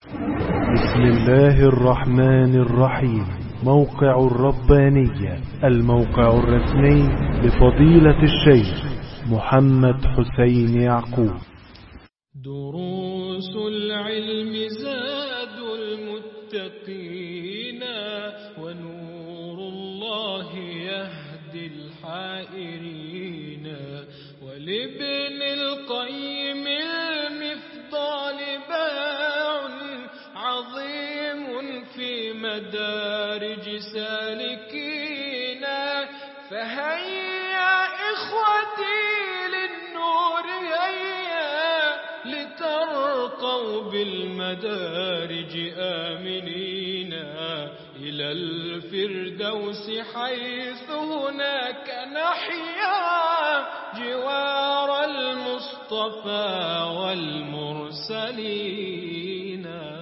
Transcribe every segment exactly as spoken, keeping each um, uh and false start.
بسم الله الرحمن الرحيم. موقع الربانية، الموقع الرسمي لفضيلة الشيخ محمد حسين يعقوب. دروس العلم زاد المتقين، ونور الله يهدي الحائرين. ولابن القيم المفضال باع عظيم في مدارج سالكين. فهيا إخوتي للنور هيا، لترقوا بالمدارج آمنين إلى الفردوس، حيث هناك نحيا جوار المصطفى والمرسلين.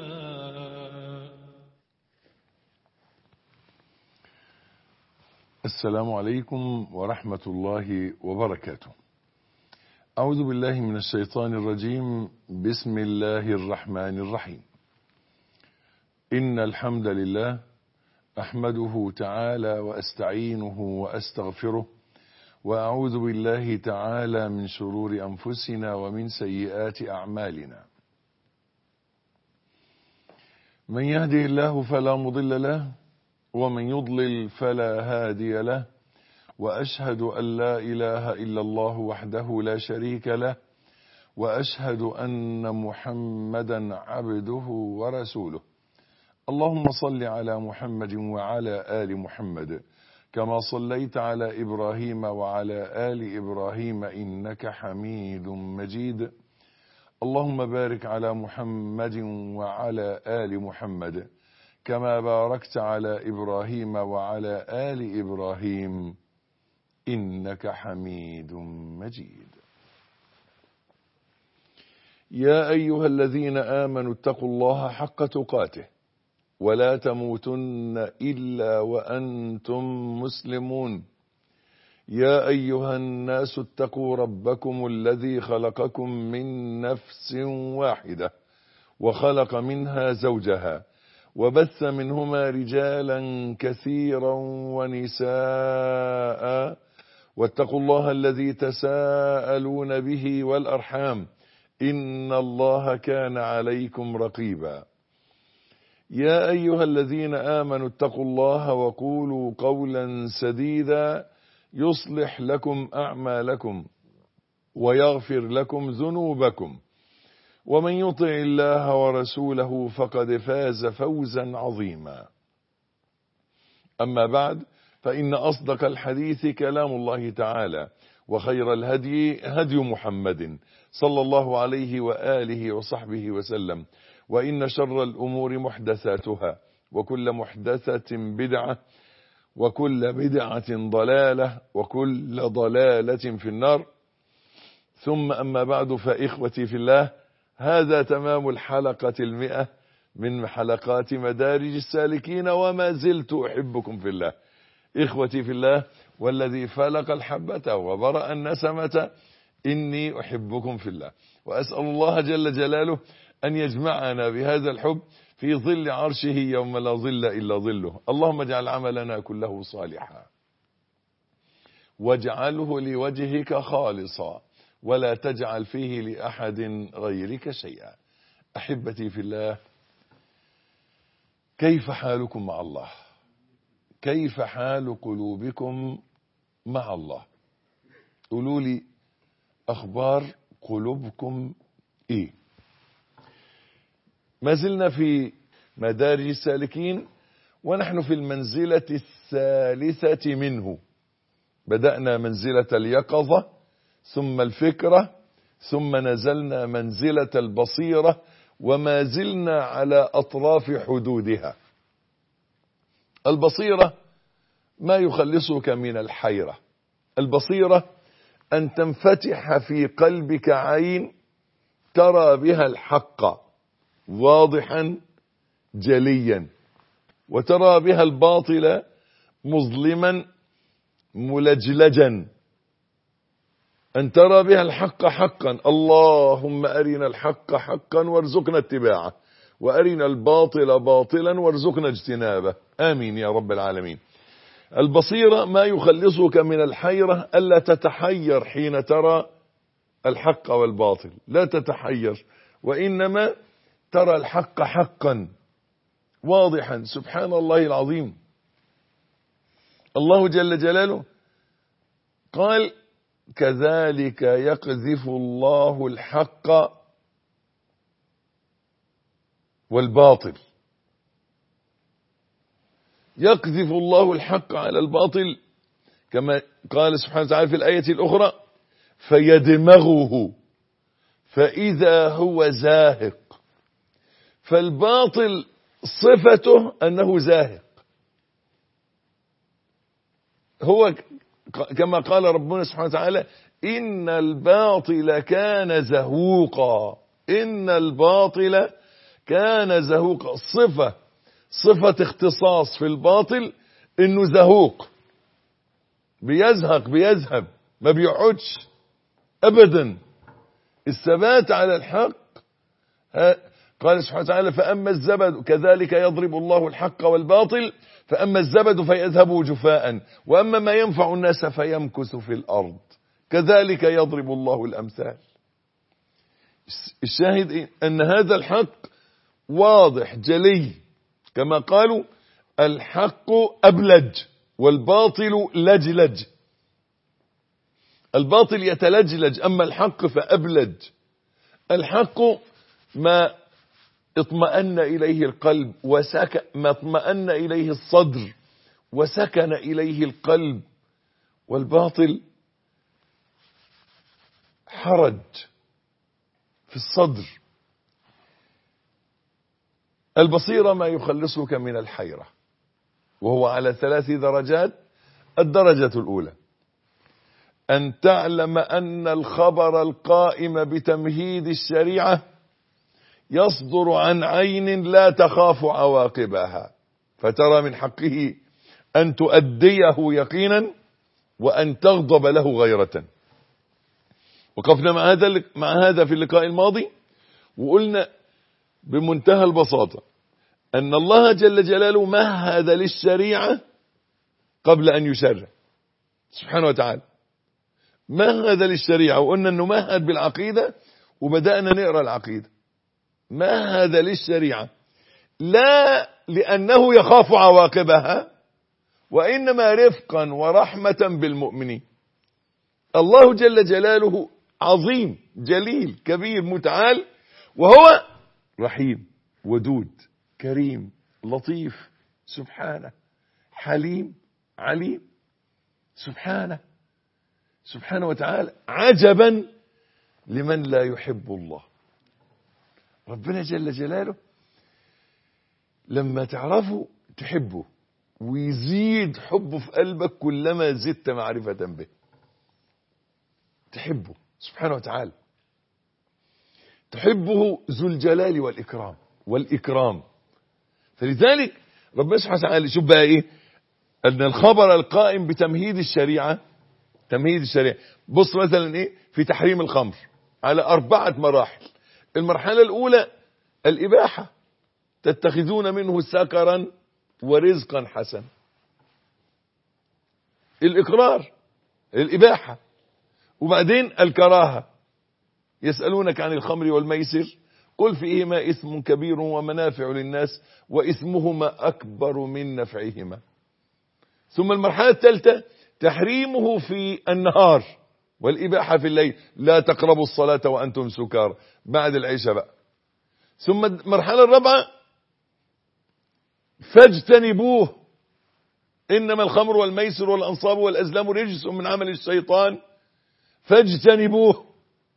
السلام عليكم ورحمة الله وبركاته. أعوذ بالله من الشيطان الرجيم. بسم الله الرحمن الرحيم. إن الحمد لله أحمده تعالى وأستعينه وأستغفره، وأعوذ بالله تعالى من شرور أنفسنا ومن سيئات أعمالنا. من يهده الله فلا مضل له، ومن يضلل فلا هادي له. وأشهد أن لا إله إلا الله وحده لا شريك له، وأشهد أن محمدا عبده ورسوله. اللهم صل على محمد وعلى آل محمد، كما صليت على إبراهيم وعلى آل إبراهيم إنك حميد مجيد. اللهم بارك على محمد وعلى آل محمد، كما باركت على إبراهيم وعلى آل إبراهيم إنك حميد مجيد. يا أيها الذين آمنوا اتقوا الله حق تقاته، ولا تموتن إلا وأنتم مسلمون. يا أيها الناس اتقوا ربكم الذي خلقكم من نفس واحدة، وخلق منها زوجها، وبث منهما رجالا كثيرا ونساء. واتقوا الله الذي تساءلون به والأرحام، إن الله كان عليكم رقيبا. يا أيها الذين آمنوا اتقوا الله وقولوا قولا سديدا، يصلح لكم أعمالكم ويغفر لكم ذنوبكم، ومن يطع الله ورسوله فقد فاز فوزا عظيما. أما بعد، فإن أصدق الحديث كلام الله تعالى، وخير الهدي هدي محمد صلى الله عليه وآله وصحبه وسلم. وإن شر الأمور محدثاتها، وكل محدثة بدعة، وكل بدعة ضلالة، وكل ضلالة في النار. ثم أما بعد، فإخوتي في الله، هذا تمام الحلقة المئة من حلقات مدارج السالكين، وما زلت أحبكم في الله. إخوتي في الله، والذي فلق الحبة وبرأ النسمة، إني أحبكم في الله، وأسأل الله جل جلاله أن يجمعنا بهذا الحب في ظل عرشه يوم لا ظل إلا ظله. اللهم اجعل عملنا كله صالحا، واجعله لوجهك خالصا، ولا تجعل فيه لأحد غيرك شيئا. أحبتي في الله، كيف حالكم مع الله؟ كيف حال قلوبكم مع الله؟ قولوا لي أخبار قلوبكم إيه؟ ما زلنا في مدارج السالكين، ونحن في المنزلة الثالثة منه. بدأنا منزلة اليقظة، ثم الفكرة، ثم نزلنا منزلة البصيرة، وما زلنا على أطراف حدودها. البصيرة ما يخلصك من الحيرة. البصيرة أن تنفتح في قلبك عين ترى بها الحق واضحا جليا، وترى بها الباطل مظلما ملجلجا. أن ترى بها الحق حقا، اللهم أرنا الحق حقا وارزقنا اتباعه، وأرنا الباطل باطلا وارزقنا اجتنابه، آمين يا رب العالمين. البصيرة ما يخلصك من الحيرة، ألا تتحير حين ترى الحق والباطل، لا تتحير، وإنما ترى الحق حقا واضحا. سبحان الله العظيم. الله جل جلاله قال: كذلك يقذف الله الحق والباطل. يقذف الله الحق على الباطل كما قال سبحانه وتعالى في الآية الأخرى: فيدمغه فإذا هو زاهق. فالباطل صفته أنه زاهق، هو كما قال ربنا سبحانه وتعالى: إن الباطل كان زهوقا. إن الباطل كان زهوقا، صفة صفة اختصاص في الباطل إنه زهوق، بيزهق بيذهب، ما بيقعدش أبدا. الثبات على الحق، قال سبحانه وتعالى: فأما الزبد كذلك يضرب الله الحق والباطل فأما الزبد فيذهب جفاء وأما ما ينفع الناس فيمكث في الأرض كذلك يضرب الله الأمثال. الشاهد إيه؟ أن هذا الحق واضح جلي، كما قالوا: الحق أبلج والباطل لجلج. الباطل يتلجلج، أما الحق فأبلج. الحق ما اطمأن إليه القلب وسكن، ما اطمأن إليه الصدر وسكن إليه القلب، والباطل حرج في الصدر. البصيرة ما يخلصك من الحيرة، وهو على ثلاث درجات. الدرجة الأولى أن تعلم أن الخبر القائم بتمهيد الشريعة يصدر عن عين لا تخاف عواقبها، فترى من حقه أن تؤديه يقينا وأن تغضب له غيرة. وقفنا مع هذا مع هذا في اللقاء الماضي، وقلنا بمنتهى البساطة أن الله جل جلاله مهد للشريعة قبل أن يشرع سبحانه وتعالى. مهد للشريعة، وقلنا أنه مهد بالعقيدة، وبدأنا نقرأ العقيدة. مهد للشريعة لا لأنه يخاف عواقبها، وإنما رفقا ورحمة بالمؤمنين. الله جل جلاله عظيم جليل كبير متعال، وهو رحيم ودود كريم لطيف سبحانه، حليم عليم سبحانه سبحانه وتعالى. عجبا لمن لا يحب الله. ربنا جل جلاله لما تعرفه تحبه، ويزيد حبه في قلبك كلما زدت معرفة به. تحبه سبحانه وتعالى، تحبه ذو الجلال والإكرام والإكرام. فلذلك ربنا سبحانه وتعالى شوف بقى إيه؟ أن الخبر القائم بتمهيد الشريعة، تمهيد الشريعة. بص مثلا إيه في تحريم الخمر على أربعة مراحل. المرحلة الأولى الإباحة، تتخذون منه سكرا ورزقا حسنا. الإقرار الإباحة. وبعدين الكراهة، يسألونك عن الخمر والميسر قل فيهما إثم كبير ومنافع للناس وإثمهما أكبر من نفعهما. ثم المرحلة الثالثة تحريمه في النهار والإباحة في الليل، لا تقربوا الصلاة وأنتم سكارى، بعد العشاء بقى. ثم المرحلة الرابعة فاجتنبوه، إنما الخمر والميسر والأنصاب والأزلام رجس من عمل الشيطان فاجتنبوه.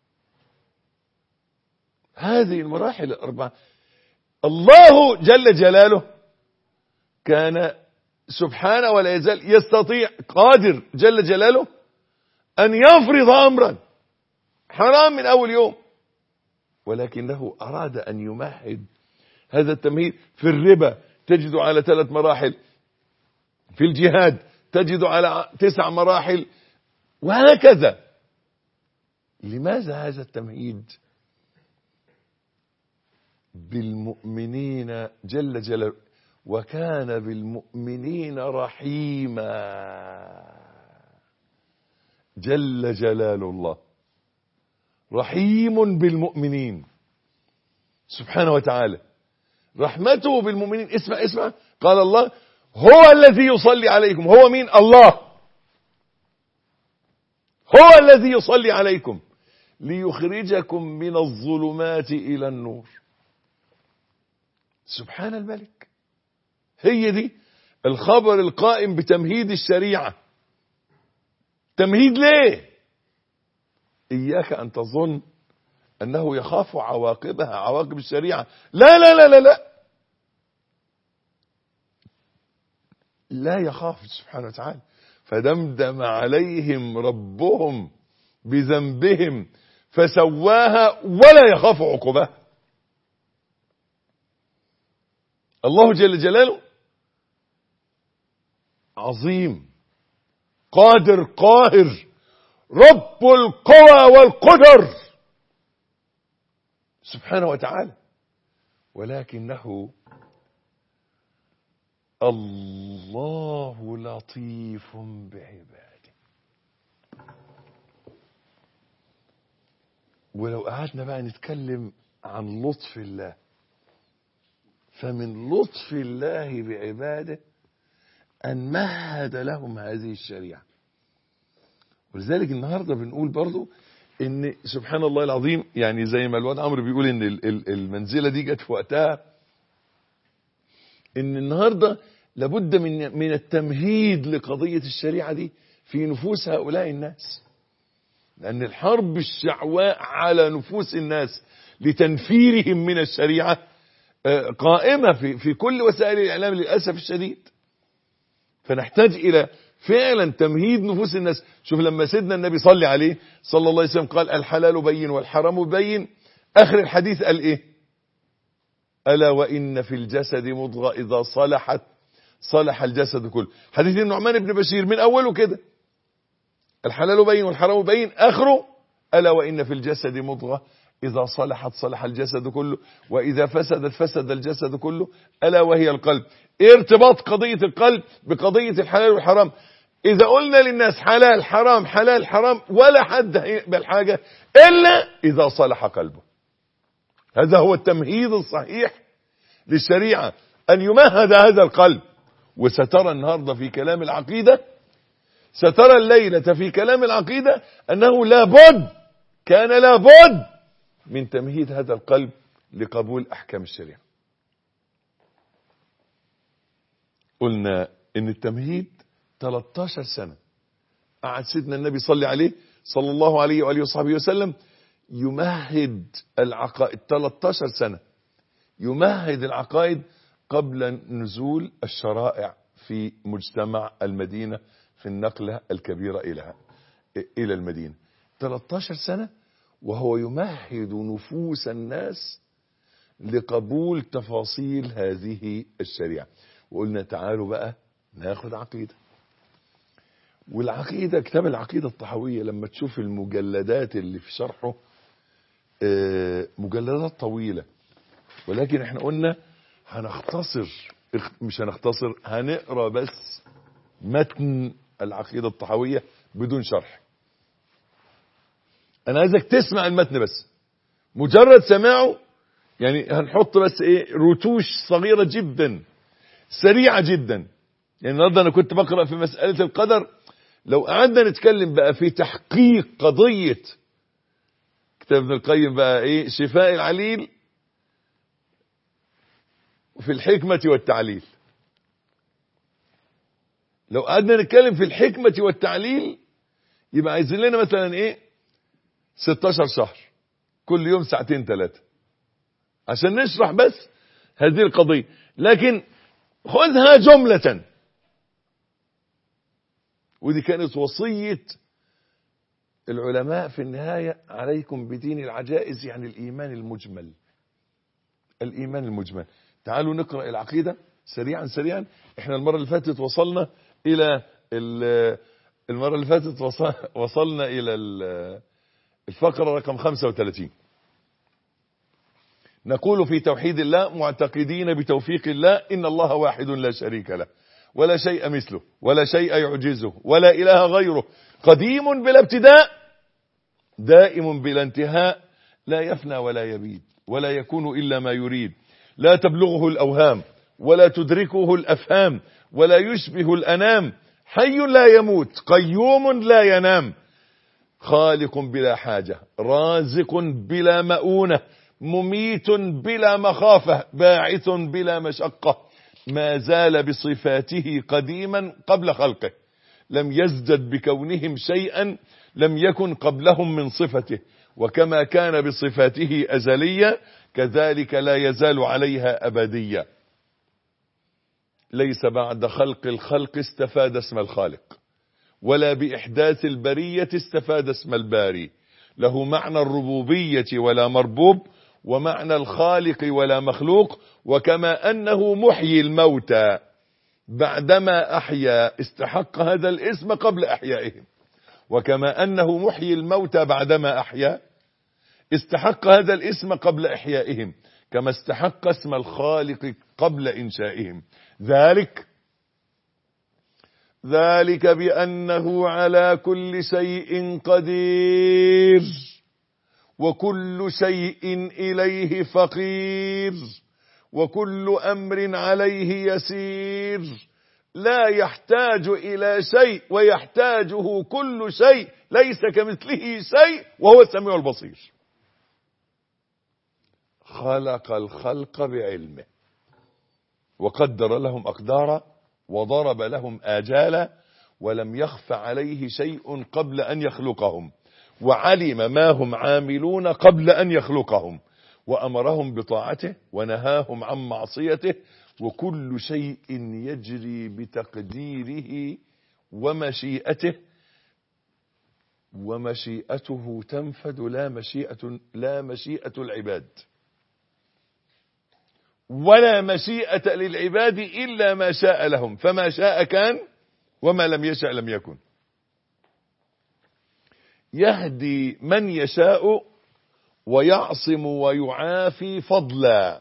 هذه المراحل الأربعة. الله جل جلاله كان سبحانه ولا يزال يستطيع، قادر جل جلاله أن يفرض أمرا حرام من أول يوم، ولكنه أراد أن يمهد هذا التمهيد. في الربا تجد على ثلاث مراحل، في الجهاد تجد على تسع مراحل، وهكذا. لماذا هذا التمهيد؟ بالمؤمنين جل جلاله وكان بالمؤمنين رحيما جل جلال الله، رحيم بالمؤمنين سبحانه وتعالى، رحمته بالمؤمنين. اسمع اسمع، قال الله هو الذي يصلي عليكم. هو مين؟ الله. هو الذي يصلي عليكم ليخرجكم من الظلمات إلى النور. سبحان الملك. هي دي الخبر القائم بتمهيد الشريعة. تمهيد ليه؟ إياك أن تظن أنه يخاف عواقبها، عواقب الشريعة. لا لا لا لا لا لا يخاف سبحانه وتعالى. فدمدم عليهم ربهم بذنبهم فسواها ولا يخاف عقبها. الله جل جلاله عظيم قادر قاهر رب القوى والقدر سبحانه وتعالى، ولكنه الله لطيف بعباده. ولو قعدنا بقى نتكلم عن لطف الله، فمن لطف الله بعباده أن مهد لهم هذه الشريعة. ولذلك النهاردة بنقول برضو ان سبحان الله العظيم، يعني زي ما الواد عمرو بيقول ان المنزلة دي جت في وقتها، ان النهاردة لابد من من التمهيد لقضية الشريعة دي في نفوس هؤلاء الناس، لأن الحرب الشعواء على نفوس الناس لتنفيرهم من الشريعة قائمة في في كل وسائل الإعلام للأسف الشديد. فنحتاج إلى فعلا تمهيد نفوس الناس. شوف لما سيدنا النبي صلى عليه صلى الله عليه وسلم قال الحلال بين والحرام بين، آخر الحديث قال إيه؟ ألا وإن في الجسد مضغة إذا صلحت صلح الجسد كله. حديث النعمان بن بشير من أوله كده، الحلال بين والحرام بين، آخره ألا وإن في الجسد مضغة إذا صلحت صلح الجسد كله وإذا فسدت فسد الجسد كله ألا وهي القلب. إيه ارتباط قضية القلب بقضية الحلال والحرام؟ إذا قلنا للناس حلال حرام حلال حرام ولا حد هيقبل حاجة إلا إذا صلح قلبه. هذا هو التمهيد الصحيح للشريعة، أن يمهد هذا القلب. وسترى النهاردة في كلام العقيدة، سترى الليلة في كلام العقيدة أنه لابد كان لابد من تمهيد هذا القلب لقبول أحكام الشريعة. قلنا إن التمهيد ثلاثة عشر سنة قعد سيدنا النبي صلى عليه صلى الله عليه وآله وصحبه وسلم يمهد العقائد. ثلاثة عشر سنة يمهد العقائد قبل نزول الشرائع في مجتمع المدينة في النقلة الكبيرة إلى إلى المدينة. ثلاثة عشر سنة وهو يمهد نفوس الناس لقبول تفاصيل هذه الشريعة. وقلنا تعالوا بقى ناخد عقيدة. والعقيدة كتاب العقيدة الطحاوية لما تشوف المجلدات اللي في شرحه مجلدات طويلة، ولكن احنا قلنا هنختصر، مش هنختصر، هنقرأ بس متن العقيدة الطحاوية بدون شرح. انا عايزك تسمع المتن بس، مجرد سماعه يعني هنحط بس ايه رتوش صغيرة جدا سريعة جدا. يعني النهارده انا كنت بقرأ في مسألة القدر، لو قعدنا نتكلم بقى في تحقيق قضية كتاب ابن القيم بقى ايه شفاء العليل في الحكمة والتعليل، لو قعدنا نتكلم في الحكمة والتعليل يبقى عايزين لنا مثلا ايه ستاشر شهر كل يوم ساعتين ثلاثة عشان نشرح بس هذه القضية. لكن خذها جملة، ودي كانت وصية العلماء في النهاية: عليكم بدين العجائز، يعني الإيمان المجمل. الإيمان المجمل. تعالوا نقرأ العقيدة سريعا سريعا. احنا المرة اللي فاتت وصلنا إلى المرة اللي فاتت وصلنا إلى الفقرة رقم خمسة وثلاثين. نقول في توحيد الله معتقدين بتوفيق الله إن الله واحد لا شريك له ولا شيء مثله ولا شيء يعجزه ولا إله غيره، قديم بلا ابتداء دائم بلا انتهاء، لا يفنى ولا يبيد ولا يكون إلا ما يريد، لا تبلغه الأوهام ولا تدركه الأفهام ولا يشبه الأنام، حي لا يموت قيوم لا ينام، خالق بلا حاجة رازق بلا مؤونة مميت بلا مخافة باعث بلا مشقة، ما زال بصفاته قديما قبل خلقه، لم يزدد بكونهم شيئا لم يكن قبلهم من صفته، وكما كان بصفاته أزلية كذلك لا يزال عليها أبدية، ليس بعد خلق الخلق استفاد اسم الخالق ولا بإحداث البرية استفاد اسم الباري، له معنى الربوبية ولا مربوب ومعنى الخالق ولا مخلوق، وكما أنه محيي الموتى بعدما أحيا استحق هذا الاسم قبل أحيائهم، وكما أنه محيي الموتى بعدما أحيا استحق هذا الاسم قبل إحيائهم، كما استحق اسم الخالق قبل إنشائهم، ذلك ذلك بأنه على كل شيء قدير وكل شيء إليه فقير وكل أمر عليه يسير، لا يحتاج إلى شيء ويحتاجه كل شيء، ليس كمثله شيء وهو السميع البصير. خلق الخلق بعلمه وقدر لهم أقدارا وضرب لهم آجالا، ولم يخف عليه شيء قبل أن يخلقهم، وعلم ما هم عاملون قبل أن يخلقهم، وأمرهم بطاعته ونهاهم عن معصيته، وكل شيء يجري بتقديره ومشيئته، ومشيئته تنفذ لا مشيئة لا مشيئة العباد، ولا مشيئة للعباد إلا ما شاء لهم، فما شاء كان وما لم يشاء لم يكن. يهدي من يشاء ويعصم ويعافي فضلا،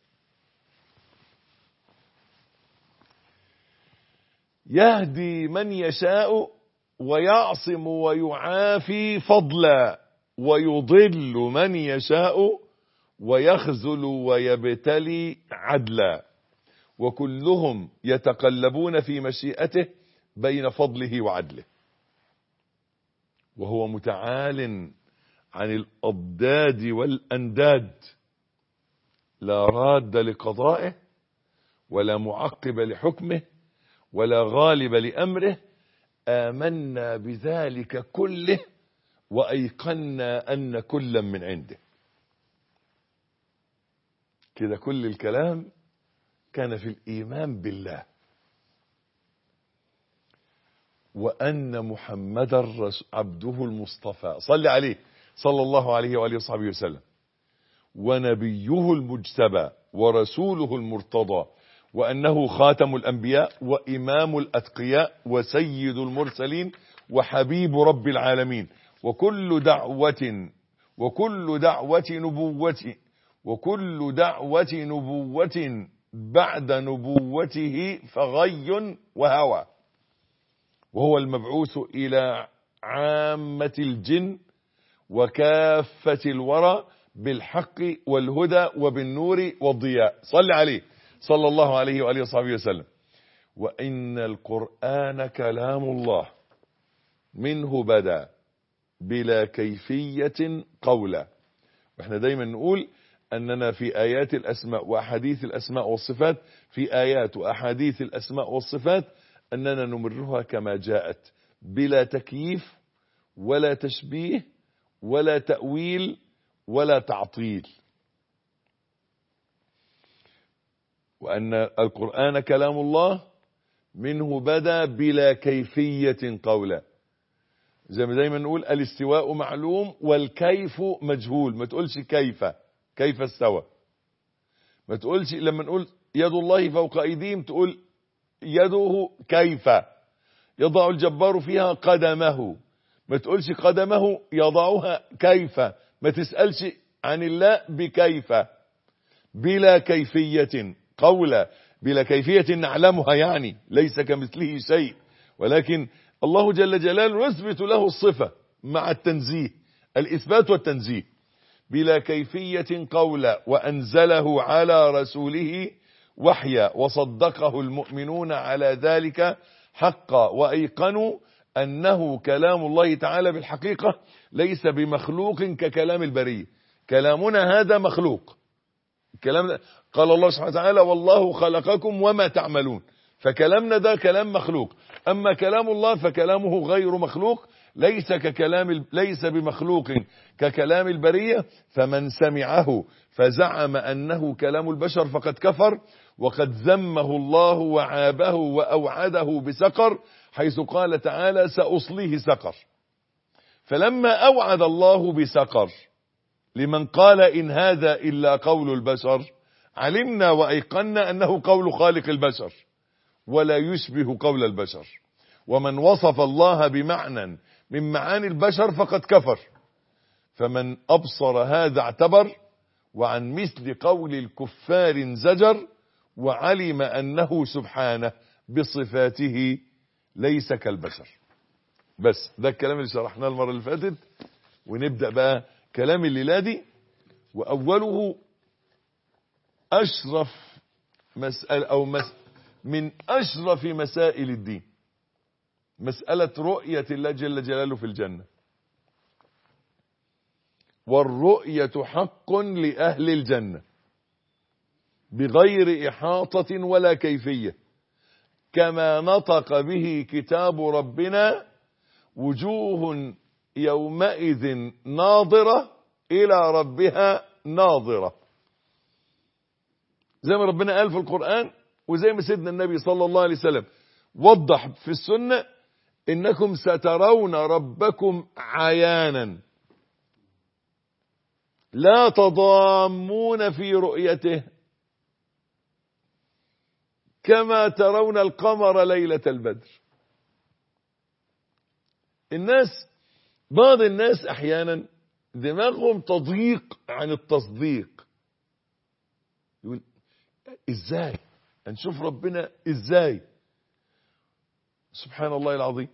يهدي من يشاء ويعصم ويعافي فضلا، ويضل من يشاء ويخذل ويبتلي عدلا، وكلهم يتقلبون في مشيئته بين فضله وعدله، وهو متعال عن الأضداد والأنداد، لا راد لقضائه ولا معقب لحكمه ولا غالب لأمره، آمنا بذلك كله وأيقنا أن كلا من عنده. كده كل الكلام كان في الإيمان بالله، وأن محمد عبده المصطفى صلى عليه صلى الله عليه وآله وصحبه وسلم، ونبيه المجتبى ورسوله المرتضى، وأنه خاتم الأنبياء وإمام الأتقياء وسيد المرسلين وحبيب رب العالمين، وكل دعوة وكل دعوة نبوة وكل دعوة نبوة بعد نبوته فغي وهوى، وهو المبعوث إلى عامة الجن وكافة الورى بالحق والهدى وبالنور والضياء، صل عليه صلى الله عليه وآله وصحبه وسلم. وإن القرآن كلام الله منه بدا بلا كيفية قولا. واحنا دايما نقول أننا في آيات الأسماء وأحاديث الأسماء والصفات، في آيات وأحاديث الأسماء والصفات أننا نمرها كما جاءت بلا تكييف ولا تشبيه ولا تأويل ولا تعطيل. وأن القرآن كلام الله منه بدا بلا كيفية قولا، زي ما دايما نقول الاستواء معلوم والكيف مجهول، ما تقولش كيف كيف استوى، ما تقولش لما نقول يد الله فوق أيديهم تقول يده كيف يضع الجبار فيها قدمه، ما تقولش قدمه يضعها كيف، ما تسألش عن الله بكيف، بلا كيفية قولا، بلا كيفية نعلمها يعني ليس كمثله شيء، ولكن الله جل جلاله يثبت له الصفة مع التنزيه، الإثبات والتنزيه، بلا كيفية قولا، وأنزله على رسوله وحيا، وصدقه المؤمنون على ذلك حقا، وأيقنوا أنه كلام الله تعالى بالحقيقة ليس بمخلوق ككلام البرية. كلامنا هذا مخلوق، كلام قال الله سبحانه وتعالى والله خلقكم وما تعملون، فكلامنا ده كلام مخلوق. أما كلام الله فكلامه غير مخلوق، ليس ككلام ليس بمخلوق ككلام البرية. فمن سمعه فزعم أنه كلام البشر فقد كفر، وقد ذمه الله وعابه وأوعده بسقر، حيث قال تعالى سأصليه سقر. فلما أوعد الله بسقر لمن قال إن هذا إلا قول البشر، علمنا وأيقنا أنه قول خالق البشر ولا يشبه قول البشر. ومن وصف الله بمعنى من معاني البشر فقد كفر. فمن أبصر هذا اعتبر، وعن مثل قول الكفار انزجر، وعلم أنه سبحانه بصفاته ليس كالبشر. بس ده الكلام اللي شرحناه المرة اللي فاتت، ونبدأ بقى كلام الليلة دي، وأوله أشرف مسألة أو مس من أشرف مسائل الدين، مسألة رؤية الله جل جلاله في الجنة. والرؤية حق لأهل الجنة بغير إحاطة ولا كيفية، كما نطق به كتاب ربنا وجوه يومئذ ناظرة إلى ربها ناظرة، زي ما ربنا قال في القرآن، وزي ما سيدنا النبي صلى الله عليه وسلم وضح في السنة: إنكم سترون ربكم عيانا لا تضامون في رؤيته، كما ترون القمر ليلة البدر. الناس بعض الناس أحيانا دماغهم تضيق عن التصديق، يقول إزاي هنشوف ربنا؟ إزاي؟ سبحان الله العظيم،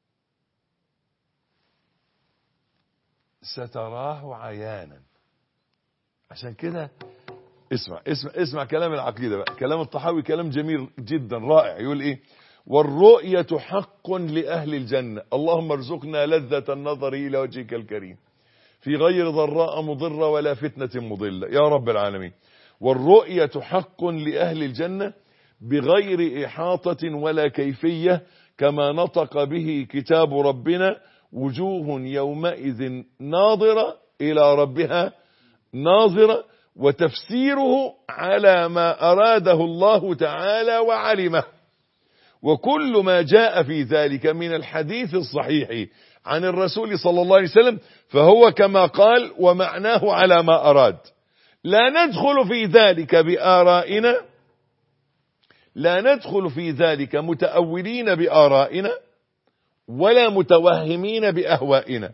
ستراه عيانا. عشان كده اسمع اسمع اسمع كلام العقيدة بقى، كلام الطحاوي كلام جميل جدا رائع. يقول ايه؟ والرؤية حق لأهل الجنة، اللهم ارزقنا لذة النظر إلى وجهك الكريم في غير ضراء مضرة ولا فتنة مضلة يا رب العالمين. والرؤية حق لأهل الجنة بغير إحاطة ولا كيفية، كما نطق به كتاب ربنا وجوه يومئذ ناظرة إلى ربها ناظرة، وتفسيره على ما أراده الله تعالى وعلمه. وكل ما جاء في ذلك من الحديث الصحيح عن الرسول صلى الله عليه وسلم فهو كما قال ومعناه على ما أراد. لا ندخل في ذلك بآرائنا، لا ندخل في ذلك متأولين بآرائنا ولا متوهمين بأهوائنا،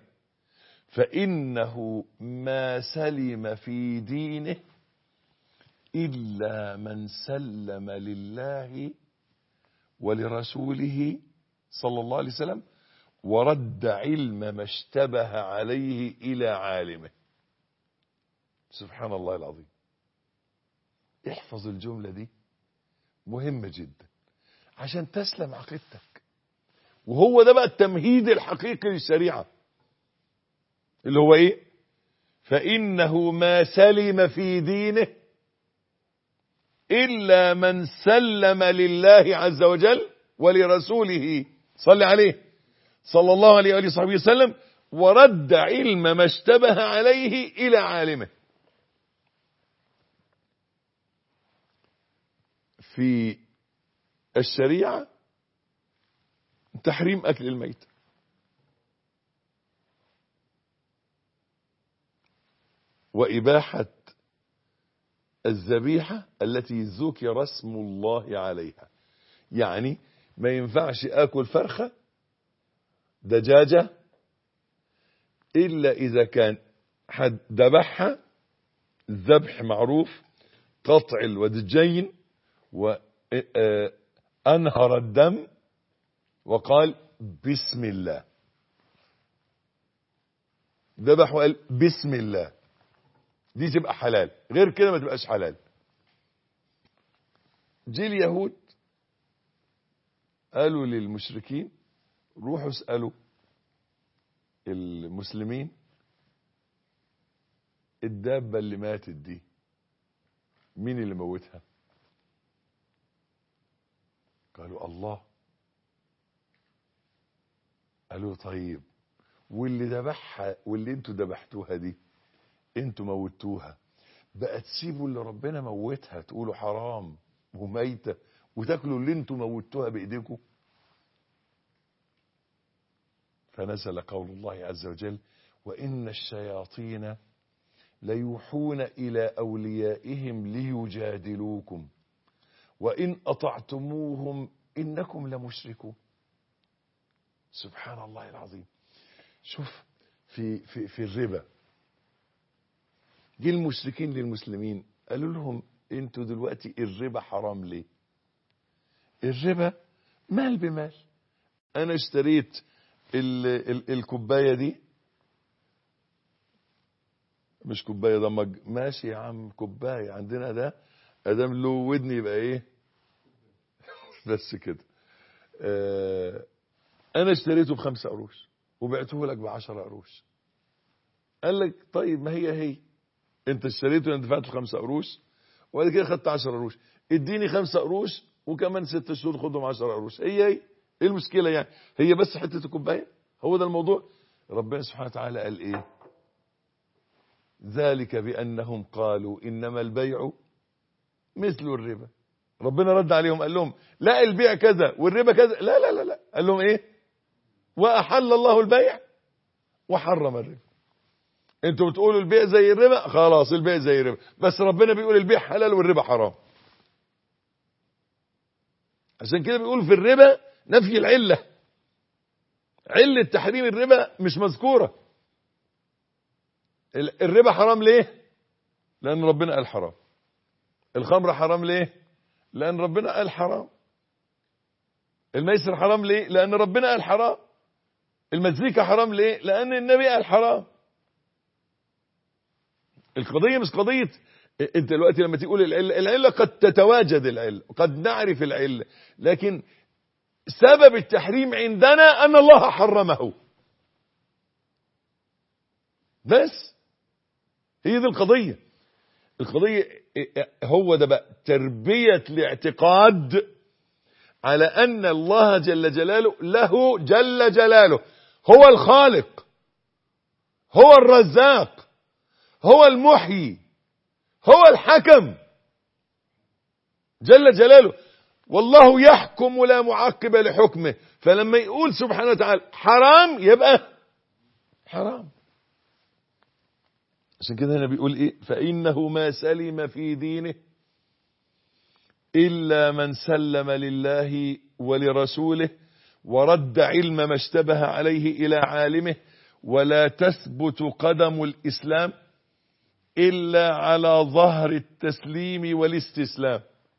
فإنه ما سلم في دينه إلا من سلم لله ولرسوله صلى الله عليه وسلم، ورد علم ما اشتبه عليه إلى عالمه. سبحان الله العظيم. احفظ الجملة دي، مهمة جدا عشان تسلم عقيدتك. وهو ده بقى التمهيد الحقيقي للشريعة، اللي هو ايه؟ فإنه ما سلم في دينه إلا من سلم لله عز وجل ولرسوله صلى عليه صلى الله عليه وآله وصحبه وسلم، ورد علم ما اشتبه عليه إلى عالمه. في الشريعة تحريم أكل الميت، وإباحة الذبيحة التي ذكر اسم الله عليها. يعني ما ينفعش آكل فرخة دجاجة إلا إذا كان حد ذبحها ذبح معروف قطع الودجين وأنهر الدم وقال بسم الله، ذبح وقال بسم الله، دي تبقى حلال، غير كده ما تبقاش حلال. جي اليهود قالوا للمشركين روحوا اسألوا المسلمين الدابة اللي ماتت دي مين اللي موتها؟ قالوا الله. قالوا طيب واللي ذبحها واللي انتوا ذبحتوها دي انتوا موتوها، بقى تسيبوا اللي ربنا موتها تقولوا حرام وميتة وتاكلوا اللي انتوا موتوها بايديكم؟ فنزل قول الله عز وجل وإن الشياطين ليوحون إلى أوليائهم ليجادلوكم وإن أطعتموهم إنكم لمشركون. سبحان الله العظيم. شوف في, في, في الربا جه المشركين للمسلمين قالوا لهم انتوا دلوقتي الربا حرام ليه؟ الربا مال بمال. انا اشتريت ال ال الكوبايه دي، مش كوبايه ده مج، ماشي يا عم كوبايه عندنا ده ادام له ودن يبقى ايه بس كده. اه انا اشتريته بخمسة قروش وبعته لك بعشرة قروش. قال لك طيب ما هي هي انت اشتريته انت دفعت خمسة قروش وبعد كده خدت عشرة قروش، اديني خمسة قروش وكمان ست شهور خدهم عشرة قروش، هي هي ايه المشكله يعني؟ هي بس حته الكوبايه، هو ده الموضوع. ربنا سبحانه وتعالى قال ايه؟ ذلك بانهم قالوا انما البيع مثل الربا. ربنا رد عليهم قال لهم لا البيع كذا والربا كذا، لا لا لا لا، قال لهم ايه؟ واحل الله البيع وحرم الربا. انتوا بتقولوا البيع زي الربا، خلاص البيع زي الربا، بس ربنا بيقول البيع حلال والربا حرام. عشان كده بيقول في الربا نفي العلة، علة تحريم الربا مش مذكورة. الربا حرام ليه؟ لأن ربنا قال حرام. الخمر حرام ليه؟ لأن ربنا قال حرام. الميسر حرام ليه؟ لأن ربنا قال حرام. المزيكا حرام ليه؟ لأن النبي قال حرام. القضية مش قضية انت دلوقتي لما تقول العلة، العلة قد تتواجد العلة قد نعرف العلة، لكن سبب التحريم عندنا أن الله حرمه بس. هي دي القضية. القضية هو ده بقى تربية الاعتقاد على أن الله جل جلاله له جل جلاله هو الخالق، هو الرزاق، هو المحيي، هو الحكم جل جلاله. والله يحكم لا معقب لحكمه، فلما يقول سبحانه وتعالى حرام يبقى حرام. عشان كده هنا بيقول ايه؟ فإنه ما سلم في دينه إلا من سلم لله ولرسوله ورد علم ما اشتبه عليه إلى عالمه، ولا تثبت قدم الإسلام إلا على ظهر التسليم والاستسلام.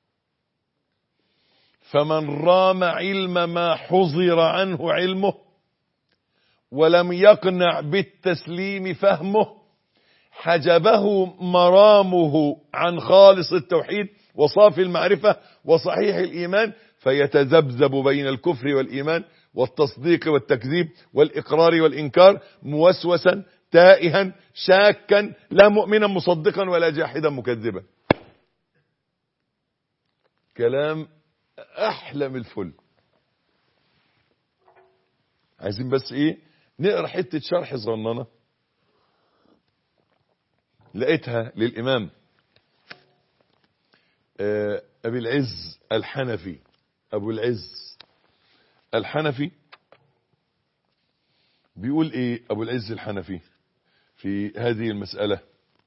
فمن رام علم ما حظر عنه علمه ولم يقنع بالتسليم فهمه حجبه مرامه عن خالص التوحيد وصافي المعرفة وصحيح الإيمان، فيتذبذب بين الكفر والإيمان والتصديق والتكذيب والإقرار والإنكار موسوسا تائها شاكا لا مؤمنا مصدقا ولا جاحدا مكذبا. كلام أحلم الفل. عايزين بس إيه؟ نقرأ حتة شرح صغننة لقيتها للإمام أبي العز الحنفي. أبو العز الحنفي بيقول إيه أبو العز الحنفي في هذه المسألة؟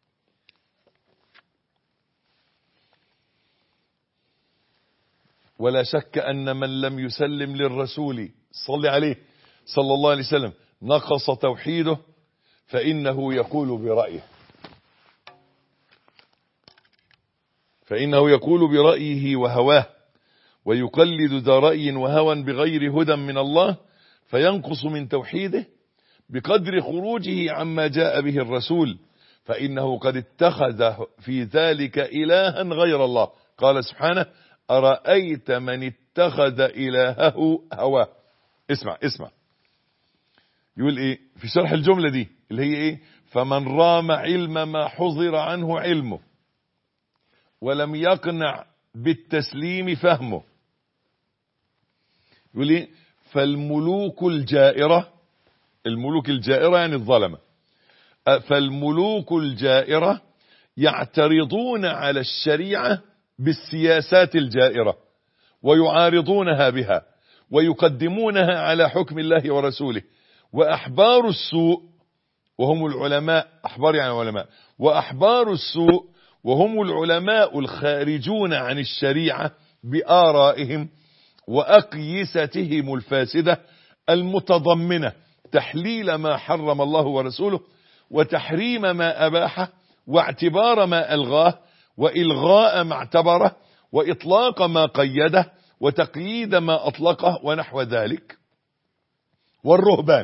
ولا شك أن من لم يسلم للرسول صلى عليه صلى الله عليه وسلم نقص توحيده، فإنه يقول برأيه فإنه يقول برأيه وهواه ويقلد ذا رأي وهوى بغير هدى من الله، فينقص من توحيده بقدر خروجه عما جاء به الرسول، فإنه قد اتخذ في ذلك إلها غير الله. قال سبحانه: أرأيت من اتخذ إلهه هواه. اسمع اسمع يقول ايه في شرح الجملة دي اللي هي ايه: فمن رام علم ما حضر عنه علمه ولم يقنع بالتسليم فهمه. يقول ايه: فالملوك الجائرة، الملوك الجائرة يعني الظلمة، فالملوك الجائرة يعترضون على الشريعة بالسياسات الجائرة ويعارضونها بها ويقدمونها على حكم الله ورسوله. وأحبار السوء وهم العلماء، أحبار يعني علماء، وأحبار السوء وهم العلماء الخارجون عن الشريعة بآرائهم وأقيستهم الفاسدة المتضمنة تحليل ما حرم الله ورسوله وتحريم ما أباحه واعتبار ما ألغاه وإلغاء ما اعتبره وإطلاق ما قيده وتقييد ما أطلقه ونحو ذلك. والرهبان،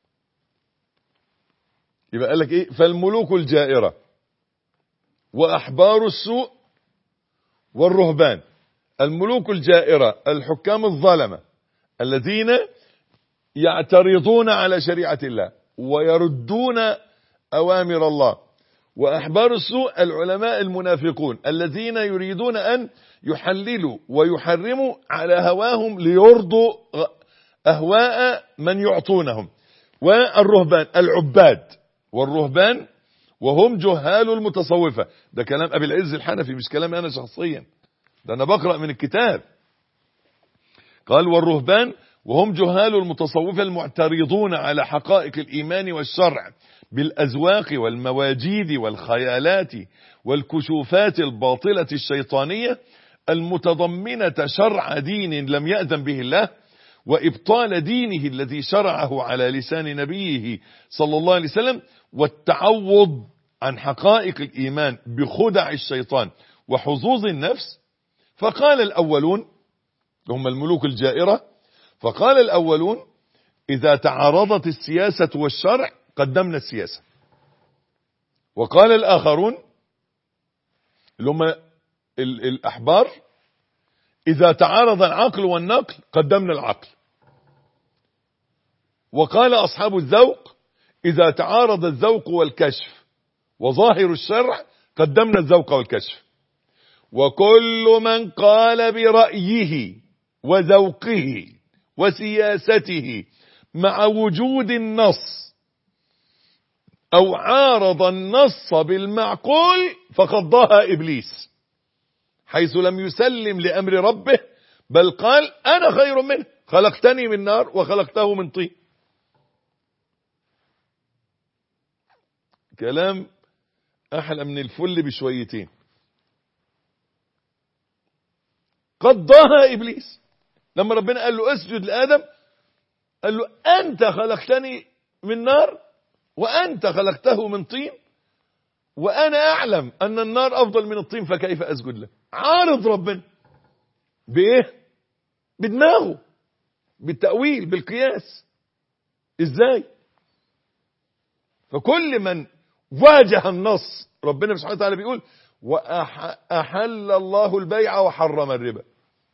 يبقى قال لك ايه: فالملوك الجائرة وأحبار السوء والرهبان. الملوك الجائرة الحكام الظلمة الذين يعترضون على شريعة الله ويردون أوامر الله. وأحبار السوء العلماء المنافقون الذين يريدون أن يحللوا ويحرموا على هواهم ليرضوا أهواء من يعطونهم. والرهبان العباد، والرهبان وهم جهال المتصوفة. ده كلام أبي العز الحنفي مش كلام أنا شخصيا، ده أنا بقرأ من الكتاب. قال: والرهبان وهم جهال المتصوفة المعترضون على حقائق الإيمان والشرع بالأزواق والمواجيد والخيالات والكشوفات الباطلة الشيطانية المتضمنة شرع دين لم يأذن به الله وإبطال دينه الذي شرعه على لسان نبيه صلى الله عليه وسلم، والتعوض عن حقائق الإيمان بخدع الشيطان وحظوظ النفس. فقال الأولون، هم الملوك الجائرة، فقال الأولون: إذا تعارضت السياسة والشرع قدمنا السياسة. وقال الآخرون اللي هم الأحبار: إذا تعارض العقل والنقل قدمنا العقل. وقال أصحاب الذوق: إذا تعارض الذوق والكشف وظاهر الشرع قدمنا الذوق والكشف. وكل من قال برأيه وذوقه وسياسته مع وجود النص أو عارض النص بالمعقول فقد ضاهى إبليس، حيث لم يسلم لأمر ربه بل قال: أنا خير منه، خلقتني من نار وخلقته من طين. كلام أحلى من الفل بشويتين. قد ضاهى إبليس لما ربنا قال له اسجد لآدم، قال له: أنت خلقتني من نار وأنت خلقته من طين وأنا أعلم أن النار أفضل من الطين، فكيف أسجد له؟ عارض ربنا بإيه؟ بدماغه، بالتأويل، بالقياس. إزاي؟ فكل من واجه النص، ربنا سبحانه وتعالى بيقول: وأحل الله البيع وحرم الربا.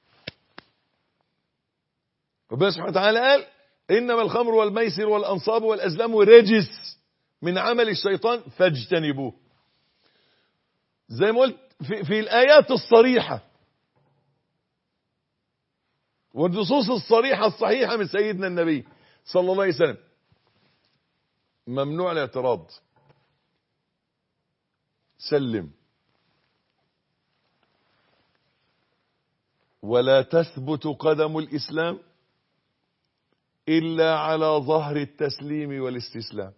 ربنا سبحانه وتعالى قال: إنما الخمر والميسر والأنصاب والأزلام رجس من عمل الشيطان فاجتنبوه. زي ما قلت في, في الآيات الصريحة والنصوص الصريحة الصحيحة من سيدنا النبي صلى الله عليه وسلم، ممنوع الاعتراض. سلم. ولا تثبت قدم الإسلام إلا على ظهر التسليم والاستسلام.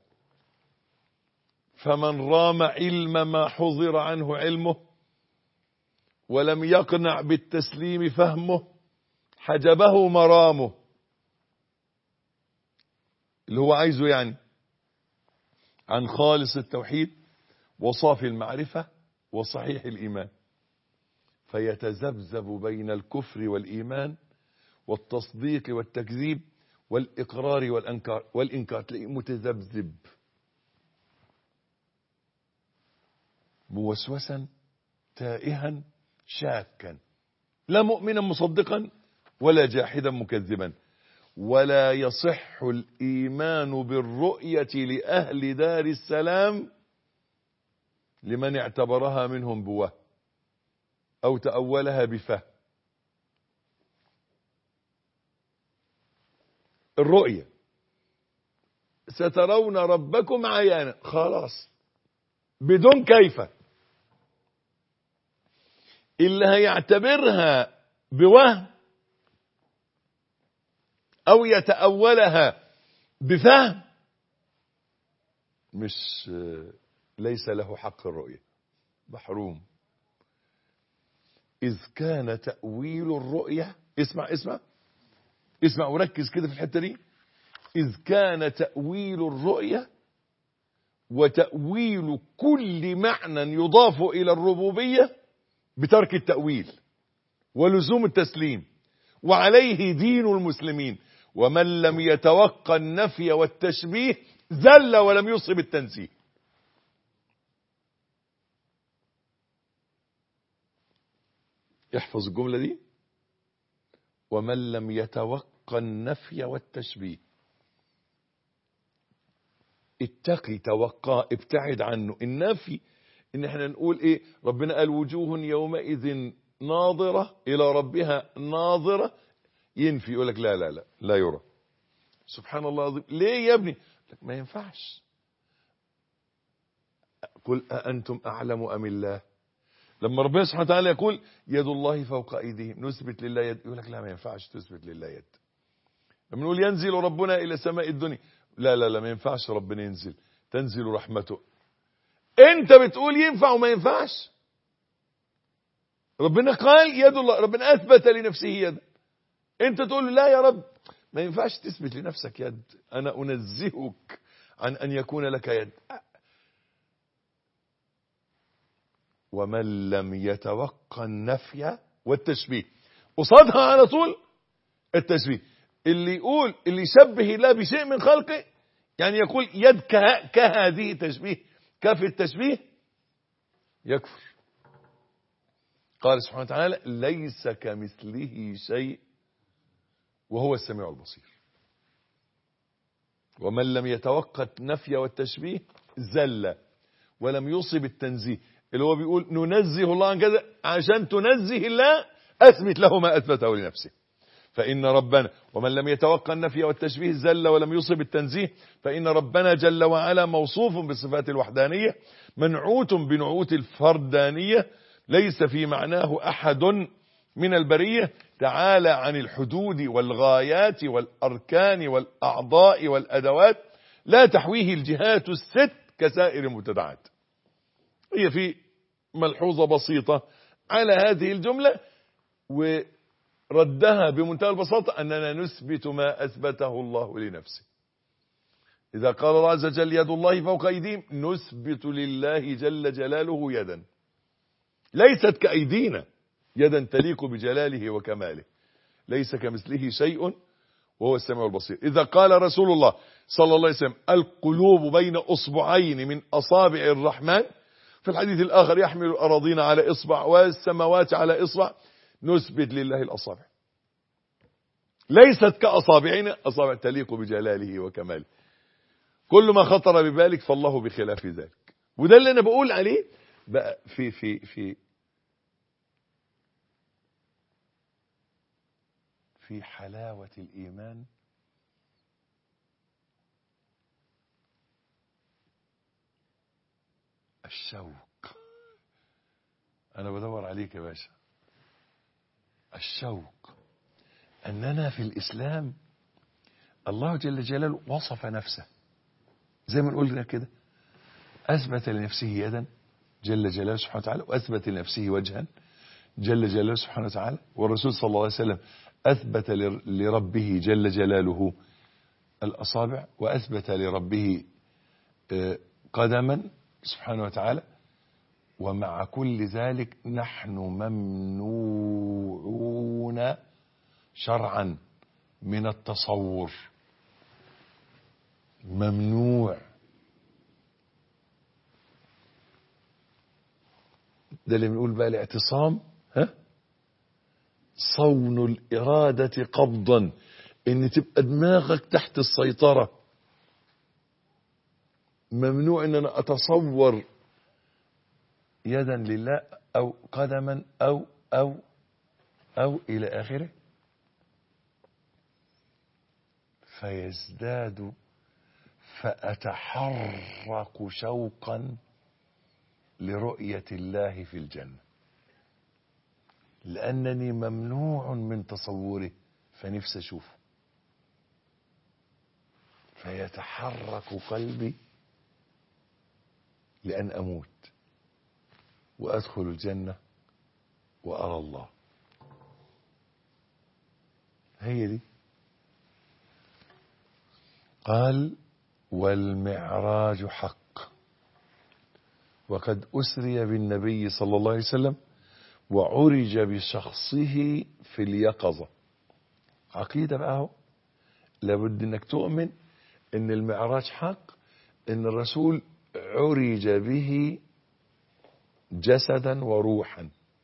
فمن رام علم ما حضر عنه علمه ولم يقنع بالتسليم فهمه حجبه مرامه، اللي هو عايزه يعني، عن خالص التوحيد وصافي المعرفة وصحيح الإيمان. فيتذبذب بين الكفر والإيمان والتصديق والتكذيب والإقرار والإنكار والإنكار تلاقيه متذبذب موسوسا تائها شاكا لا مؤمنا مصدقا ولا جاحدا مكذبا. ولا يصح الإيمان بالرؤية لأهل دار السلام لمن اعتبرها منهم بوهم أو تأولها بفهم. الرؤية سترون ربكم عيانا خلاص بدون كيف. اللي هيعتبرها بوهم أو يتأولها بفهم مش ليس له حق الرؤية، محروم. إذ كان تأويل الرؤية، اسمع اسمع اسمع وركز كده في الحتة دي. إذ كان تأويل الرؤية وتأويل كل معنى يضاف إلى الربوبية بترك التأويل ولزوم التسليم، وعليه دين المسلمين. ومن لم يتوقع النفي والتشبيه زل ولم يصب التنزيه. احفظ الجملة دي. ومن لم يتوقع النفي والتشبيه، اتقي توقع ابتعد عنه. النفي ان احنا نقول ايه؟ ربنا قال وجوه يومئذ ناظرة الى ربها ناظرة، ينفي يقول لك لا لا لا لا يرى. سبحان الله العظيم. ليه يا ابني؟ لك ما ينفعش. قل أأنتم أعلم أم الله؟ لما ربنا سبحانه وتعالى يقول يد الله فوق أيديهم نثبت لله يد، يقول لك لا ما ينفعش تثبت لله يد. لما نقول ينزل ربنا إلى سماء الدنيا، لا لا لا ما ينفعش ربنا ينزل، تنزل رحمته. انت بتقول ينفع وما ينفعش. ربنا قال يد الله، ربنا أثبت لنفسه يد، انت تقول لا يا رب ما ينفعش تثبت لنفسك يد، أنا أنزهك عن أن يكون لك يد. ومن لم يتوقع النفي والتشبيه، قصادها على طول التشبيه. اللي يقول اللي يشبه الله بشيء من خلقه، يعني يقول يد كهذه تشبيه كفي التشبيه، يكفر. قال سبحانه وتعالى ليس كمثله شيء وهو السميع البصير. ومن لم يتوقع النفي والتشبيه زل ولم يصب التنزيه، اللي هو بيقول ننزه الله عن كذا، عشان تنزه الله أثبت له ما أثبته لنفسه. فإن ربنا ومن لم يتوقع النفي والتشبيه زل ولم يصب التنزيه، فإن ربنا جل وعلا موصوف بصفات الوحدانية منعوت بنعوت الفردانية، ليس في معناه أحد من البرية، تعالى عن الحدود والغايات والأركان والأعضاء والأدوات، لا تحويه الجهات الست كسائر المبتدعات. هي في ملحوظة بسيطة على هذه الجملة وردها بمنتهى البساطة، أننا نثبت ما أثبته الله لنفسه. إذا قال الله عز وجل يد الله فوق أيديهم، نثبت لله جل جلاله يدا ليست كأيدينا، يدا تليق بجلاله وكماله، ليس كمثله شيء وهو السميع البصير. إذا قال رسول الله صلى الله عليه وسلم القلوب بين أصبعين من أصابع الرحمن، في الحديث الآخر يحمل الأراضين على إصبع والسماوات على إصبع، نثبت لله الأصابع ليست كأصابعنا، أصابع تليق بجلاله وكماله. كل ما خطر ببالك فالله بخلاف ذلك. وده اللي أنا بقول عليه بقى في في في في حلاوة الإيمان. الشوق، أنا بدور عليك يا باشا. الشوق أننا في الإسلام الله جل جلاله وصف نفسه زي ما قلنا كده، أثبت لنفسه يدا جل جلاله سبحانه وتعالى، وأثبت لنفسه وجها جل جلاله سبحانه وتعالى، والرسول صلى الله عليه وسلم أثبت لربه جل جلاله الأصابع، وأثبت لربه قدما سبحانه وتعالى، ومع كل ذلك نحن ممنوعون شرعا من التصور. ممنوع. ده اللي بنقول بقى الاعتصام، ها، صون الإرادة قبضا، ان تبقى دماغك تحت السيطرة. ممنوع ان انا اتصور يدا لله او قدما او او او الى اخره، فيزداد فأتحرك شوقا لرؤية الله في الجنة، لأنني ممنوع من تصوره فنفسي أشوفه، فيتحرك قلبي لأن أموت وأدخل الجنة وأرى الله. هي دي. قال والمعراج حق، وقد أسري بالنبي صلى الله عليه وسلم وعرج بشخصه في اليقظة. عقيدة بقى هو، لابد انك تؤمن ان المعراج حق، ان الرسول عرج به جسدا وروحا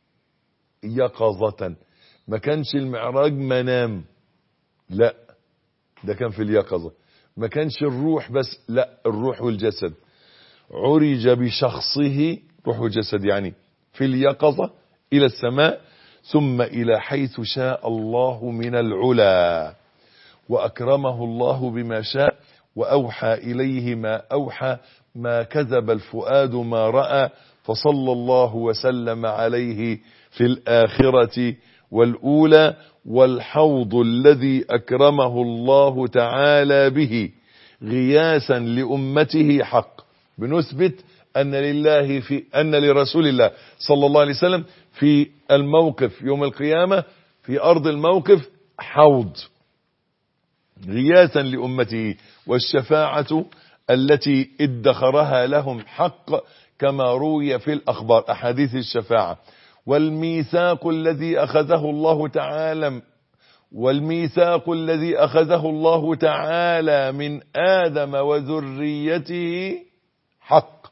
يقظة. ما كانش المعراج منام، لا ده كان في اليقظة. ما كانش الروح بس، لا الروح والجسد. عرج بشخصه، روح وجسد يعني، في اليقظة إلى السماء، ثم إلى حيث شاء الله من العلا، وأكرمه الله بما شاء وأوحى إليه ما أوحى، ما كذب الفؤاد ما رأى، فصلى الله وسلم عليه في الآخرة والأولى. والحوض الذي أكرمه الله تعالى به غياثا لأمته حق. بنثبت أن لله في أن لرسول الله صلى الله عليه وسلم في الموقف يوم القيامة في أرض الموقف حوض غياثا لأمته، والشفاعة التي ادخرها لهم حق كما روي في الأخبار أحاديث الشفاعة. والميثاق الذي أخذه الله تعالى والميثاق الذي أخذه الله تعالى من آدم وذريته حق.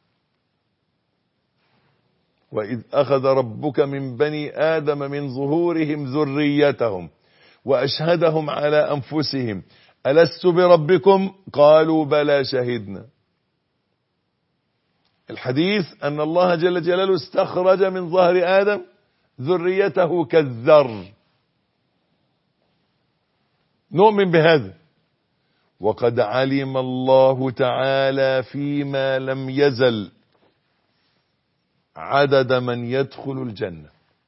وإذ أخذ ربك من بني آدم من ظهورهم ذريتهم وأشهدهم على أنفسهم ألست بربكم قالوا بلى شهدنا. الحديث أن الله جل جلاله استخرج من ظهر آدم ذريته كالذر. نؤمن بهذا. وقد علم الله تعالى فيما لم يزل عدد من يدخل الجنة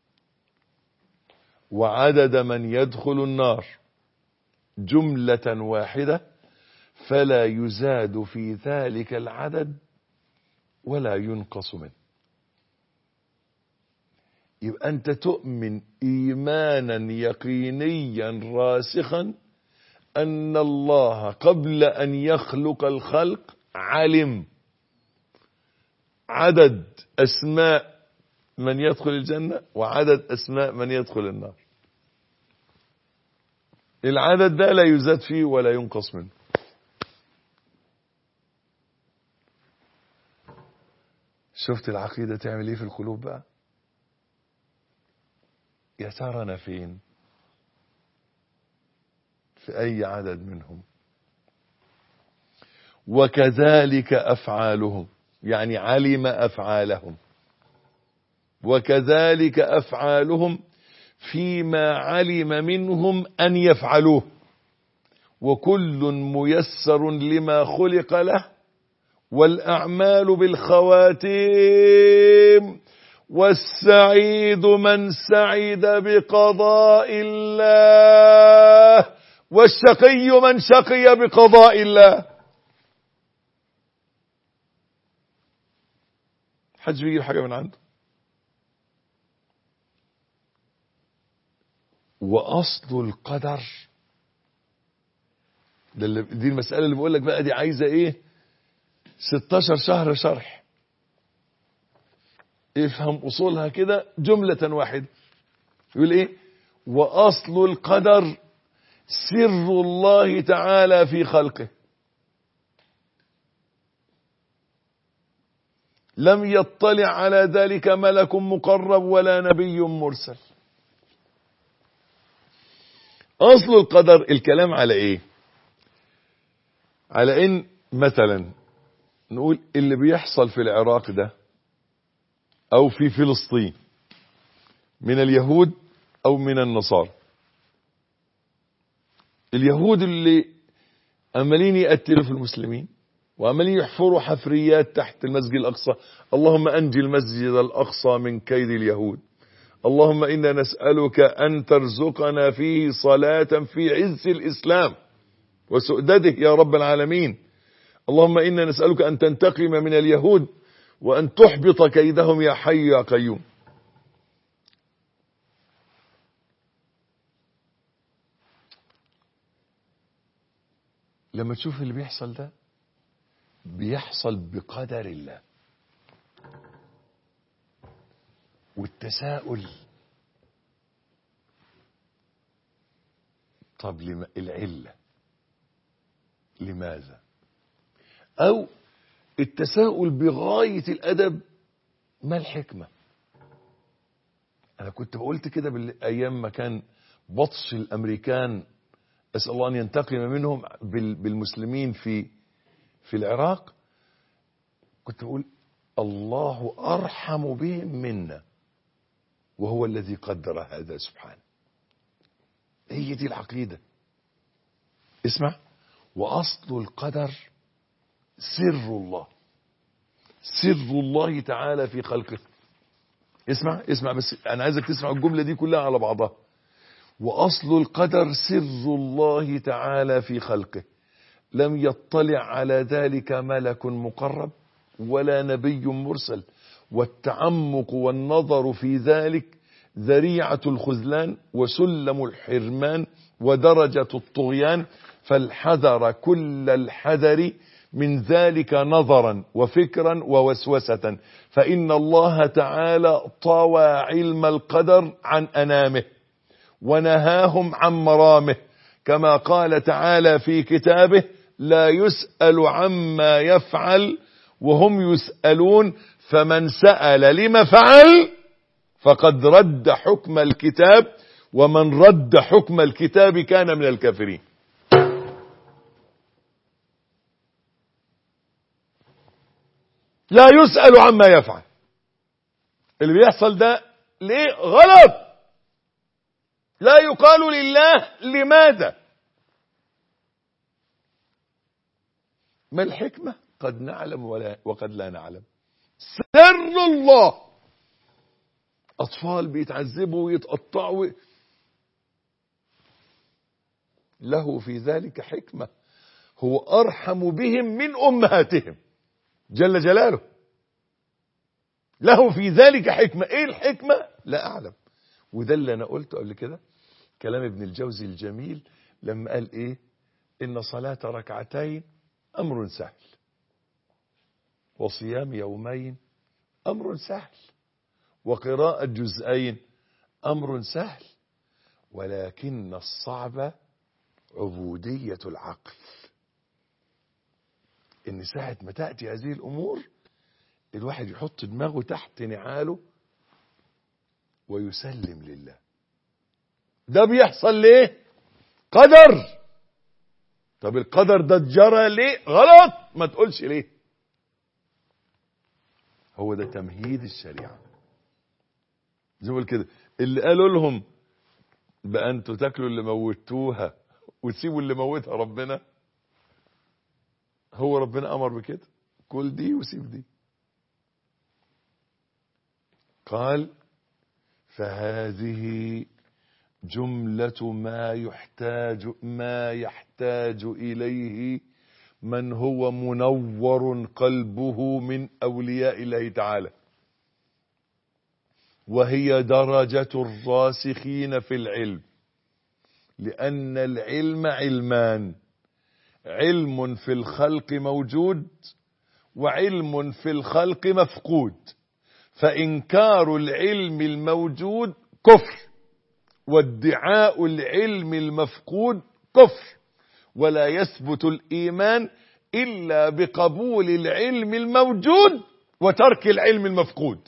وعدد من يدخل النار جملة واحدة، فلا يزاد في ذلك العدد ولا ينقص منه. يبقى أنت تؤمن إيمانا يقينيا راسخا أن الله قبل أن يخلق الخلق علم عدد أسماء من يدخل الجنة وعدد أسماء من يدخل النار. العدد ده لا يزاد فيه ولا ينقص منه. شفت العقيدة تعمل ايه في القلوب بقى؟ يا ترى انا فين؟ في اي عدد منهم؟ وكذلك افعالهم، يعني علم افعالهم، وكذلك افعالهم فيما علم منهم ان يفعلوه، وكل ميسر لما خلق له، والأعمال بالخواتيم، والسعيد من سعد بقضاء الله، والشقي من شقي بقضاء الله. حدش بيجيب حاجة من عنده. وأصل القدر ده اللي دي المسألة اللي بقول لك بقى، دي عايزة ايه؟ ستاشر شهر شرح. افهم أصولها كده جملة واحدة. يقول إيه؟ وأصل القدر سر الله تعالى في خلقه، لم يطلع على ذلك ملك مقرب ولا نبي مرسل. أصل القدر الكلام على إيه؟ على إن مثلا نقول اللي بيحصل في العراق ده أو في فلسطين من اليهود أو من النصارى، اليهود اللي عمالين يقتلوا في المسلمين وعمالين يحفروا حفريات تحت المسجد الأقصى، اللهم أنجي المسجد الأقصى من كيد اليهود، اللهم إنا نسألك أن ترزقنا فيه صلاة في عز الإسلام وسؤدده يا رب العالمين، اللهم إنا نسألك أن تنتقم من اليهود وأن تحبط كيدهم يا حي يا قيوم. لما تشوف اللي بيحصل ده بيحصل بقدر الله. والتساؤل طب لما العلة لماذا؟ أو التساؤل بغاية الأدب ما الحكمة؟ أنا كنت قلت كده بالأيام ما كان بطش الأمريكان، أسأل الله أن ينتقم منهم بالمسلمين في في العراق، كنت بقول الله أرحم بهم منا وهو الذي قدر هذا سبحانه. هي دي العقيدة. اسمع، وأصل القدر سر الله، سر الله تعالى في خلقه. اسمع اسمع بس أنا عايزك تسمع الجملة دي كلها على بعضها. وأصل القدر سر الله تعالى في خلقه، لم يطلع على ذلك ملك مقرب ولا نبي مرسل، والتعمق والنظر في ذلك ذريعة الخذلان وسلم الحرمان ودرجة الطغيان، فالحذر كل الحذر من ذلك نظرا وفكرا ووسوسة، فإن الله تعالى طوى علم القدر عن أنامه ونهاهم عن مرامه، كما قال تعالى في كتابه لا يسأل عما يفعل وهم يسألون، فمن سأل لما فعل فقد رد حكم الكتاب، ومن رد حكم الكتاب كان من الكافرين. لا يسأل عما يفعل. اللي بيحصل ده ليه؟ غلط. لا يقال لله لماذا؟ ما الحكمة؟ قد نعلم ولا وقد لا نعلم. سر الله. أطفال بيتعذبوا ويتقطعوا، له في ذلك حكمة، هو أرحم بهم من أمهاتهم جل جلاله. له في ذلك حكمة. إيه الحكمة؟ لا أعلم. وده اللي أنا قلته قبل كده، كلام ابن الجوزي الجميل لما قال إيه؟ إن صلاة ركعتين أمر سهل، وصيام يومين أمر سهل، وقراءة جزئين أمر سهل، ولكن الصعب عبودية العقل. إن ساعة ما تأتي هذه الأمور الواحد يحط دماغه تحت نعاله ويسلم لله. ده بيحصل ليه؟ قدر. طب القدر ده اتجرى ليه؟ غلط. ما تقولش ليه. هو ده تمهيد الشريعة. زي ما كده اللي قالوا لهم بقى انتوا تاكلوا اللي موتوها وتسيبوا اللي موتها ربنا، هو ربنا امر بكده، كل دي وسيب دي. قال فهذه جملة ما يحتاج ما يحتاج إليه من هو منور قلبه من أولياء الله تعالى، وهي درجة الراسخين في العلم، لأن العلم علمان: علم في الخلق موجود وعلم في الخلق مفقود، فإنكار العلم الموجود كفر، وادعاء العلم المفقود كفر، ولا يثبت الإيمان إلا بقبول العلم الموجود وترك العلم المفقود.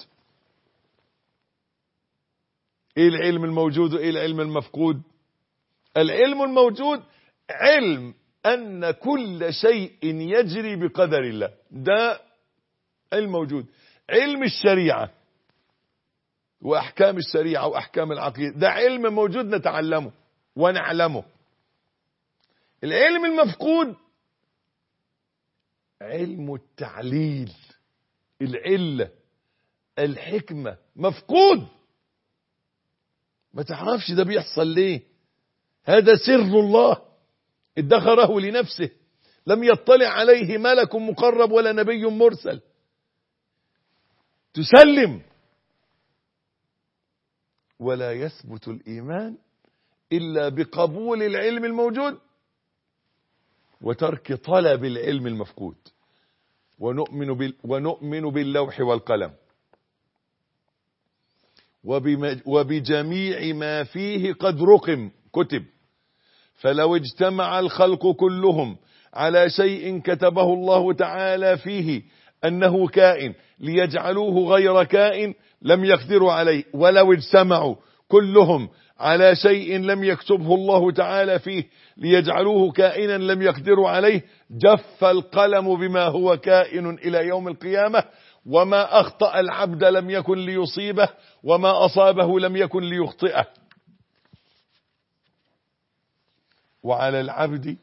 إيه العلم الموجود وإيه العلم المفقود؟ العلم الموجود علم أن كل شيء يجري بقدر الله، ده علم موجود. علم الشريعة وأحكام الشريعة وأحكام العقيدة ده علم موجود نتعلمه ونعلمه. العلم المفقود علم التعليل، العلة، الحكمة، مفقود. ما تعرفش ده بيحصل ليه، هذا سر الله ادخره لنفسه، لم يطلع عليه ملك مقرب ولا نبي مرسل. تسلم. ولا يثبت الإيمان إلا بقبول العلم الموجود وترك طلب العلم المفقود. ونؤمن, بال ونؤمن باللوح والقلم وبجميع ما فيه قد رقم كتب، فلو اجتمع الخلق كلهم على شيء كتبه الله تعالى فيه أنه كائن ليجعلوه غير كائن لم يقدروا عليه، ولو اجتمعوا كلهم على شيء لم يكتبه الله تعالى فيه ليجعلوه كائنا لم يقدروا عليه جف القلم بما هو كائن إلى يوم القيامة، وما أخطأ العبد لم يكن ليصيبه وما أصابه لم يكن ليخطئه. وعلى العبد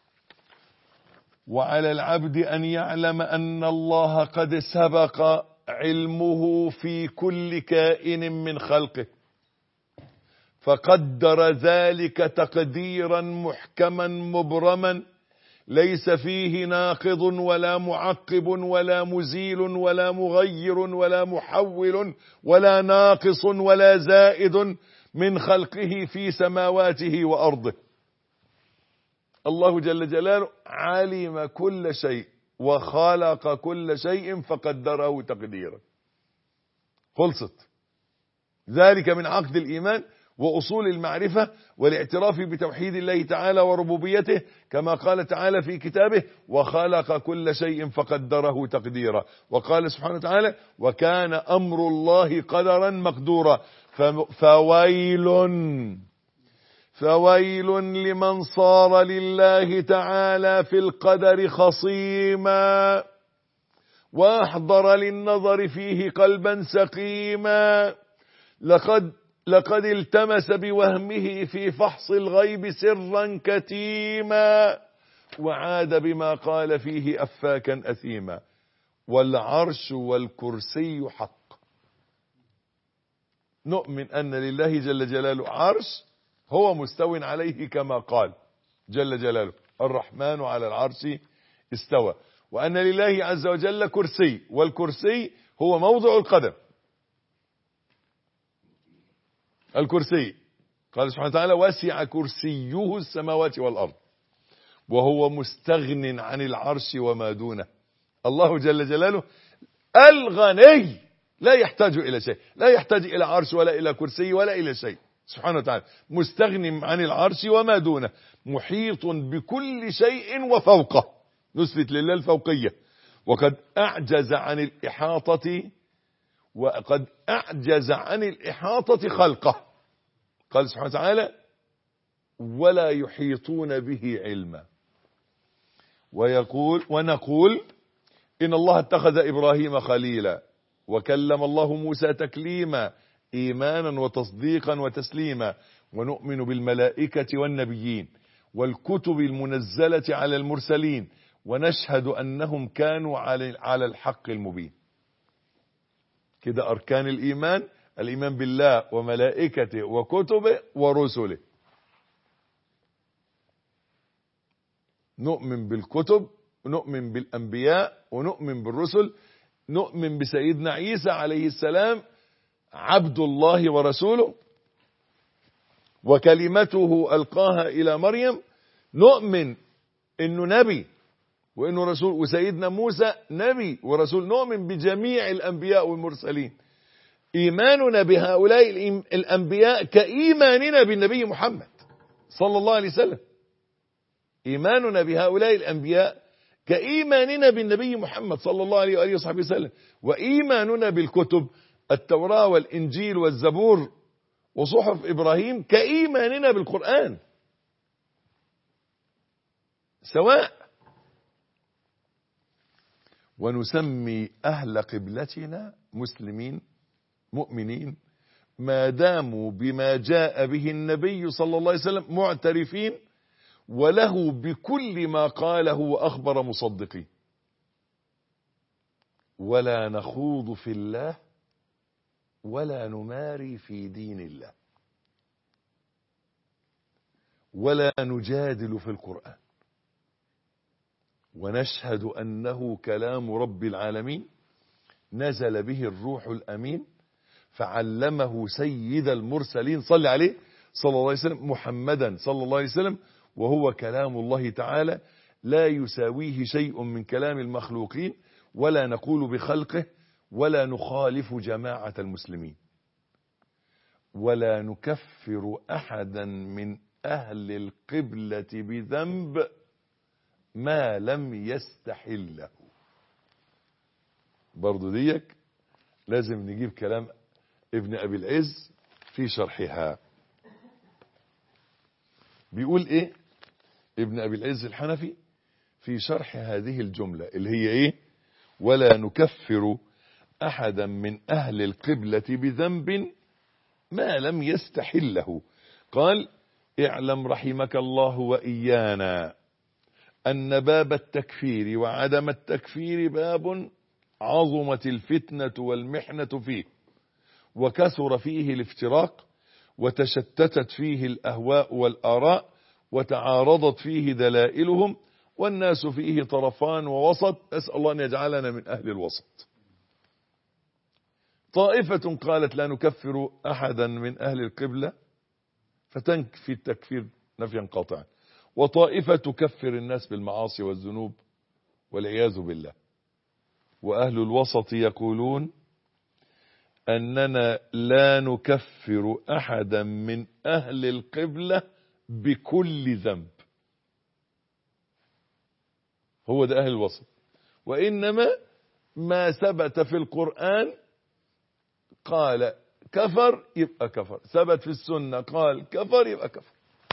وعلى العبد أن يعلم أن الله قد سبق علمه في كل كائن من خلقه، فقدر ذلك تقديرا محكما مبرما ليس فيه ناقض ولا معقب ولا مزيل ولا مغير ولا محول ولا ناقص ولا زائد من خلقه في سماواته وأرضه. الله جل جلاله علم كل شيء وخلق كل شيء فقدره تقديرا. خلصت. ذلك من عقد الإيمان وأصول المعرفة والاعتراف بتوحيد الله تعالى وربوبيته، كما قال تعالى في كتابه وخلق كل شيء فقدره تقديرا. وقال سبحانه وتعالى وكان أمر الله قدرا مقدورا. فويل فويل لمن صار لله تعالى في القدر خصيما وأحضر للنظر فيه قلبا سقيما، لقد لقد التمس بوهمه في فحص الغيب سرا كتيما، وعاد بما قال فيه أفاكا أثيما. والعرش والكرسي حق. نؤمن أن لله جل جلاله عرش هو مستو عليه كما قال جل جلاله الرحمن على العرش استوى، وأن لله عز وجل كرسي، والكرسي هو موضع القدم. الكرسي قال سبحانه وتعالى وسع كرسيه السماوات والأرض وهو مستغن عن العرش وما دونه. الله جل جلاله الغني لا يحتاج إلى شيء، لا يحتاج إلى عرش ولا إلى كرسي ولا إلى شيء سبحانه وتعالى، مستغن عن العرش وما دونه، محيط بكل شيء وفوقه، نثبت لله الفوقية. وقد أعجز عن الإحاطة وقد أعجز عن الإحاطة خلقه. قال سبحانه وتعالى ولا يحيطون به علما. ويقول ونقول إن الله اتخذ إبراهيم خليلا وكلم الله موسى تكليما إيمانا وتصديقا وتسليما. ونؤمن بالملائكة والنبيين والكتب المنزلة على المرسلين ونشهد أنهم كانوا على الحق المبين. كده أركان الإيمان: الإيمان بالله وملائكته وكتبه ورسله. نؤمن بالكتب ونؤمن بالأنبياء ونؤمن بالرسل. نؤمن بسيدنا عيسى عليه السلام عبد الله ورسوله وكلمته ألقاها إلى مريم. نؤمن إنه نبي وإنه رسول، وسيدنا موسى نبي ورسول. نؤمن بجميع الأنبياء والمرسلين إيماننا بهؤلاء الأنبياء كإيماننا بالنبي محمد صلى الله عليه وسلم. إيماننا بهؤلاء الأنبياء كإيماننا بالنبي محمد صلى الله عليه وآله وصحبه وسلم. وإيماننا بالكتب التوراة والإنجيل والزبور وصحف إبراهيم كإيماننا بالقرآن سواء. ونسمي أهل قبلتنا مسلمين مؤمنين ما داموا بما جاء به النبي صلى الله عليه وسلم معترفين وله بكل ما قاله وأخبر مصدقين. ولا نخوض في الله ولا نماري في دين الله ولا نجادل في القرآن، ونشهد أنه كلام رب العالمين نزل به الروح الأمين فعلمه سيد المرسلين صلى عليه صلى الله عليه وسلم محمدا صلى الله عليه وسلم، وهو كلام الله تعالى لا يساويه شيء من كلام المخلوقين، ولا نقول بخلقه ولا نخالف جماعة المسلمين، ولا نكفر أحدا من أهل القبلة بذنب ما لم يستحله. برضو ديك لازم نجيب كلام ابن أبي العز في شرحها. بيقول ايه ابن أبي العز الحنفي في شرح هذه الجملة اللي هي ايه؟ ولا نكفر أحدا من أهل القبلة بذنب ما لم يستحله. قال: اعلم رحمك الله وإيانا أن باب التكفير وعدم التكفير باب عظمت الفتنة والمحنة فيه، وكثر فيه الافتراق، وتشتتت فيه الأهواء والآراء، وتعارضت فيه دلائلهم، والناس فيه طرفان ووسط. أسأل الله أن يجعلنا من أهل الوسط. طائفة قالت لا نكفر أحدا من أهل القبلة فتنفي التكفير نفيا قاطعا، وطائفة تكفر الناس بالمعاصي والذنوب والعياذ بالله. وأهل الوسط يقولون أننا لا نكفر أحدا من أهل القبلة بكل ذنب. هو ده أهل الوسط. وإنما ما ثبت في القرآن قال كفر يبقى كفر، ثبت في السنة قال كفر يبقى كفر،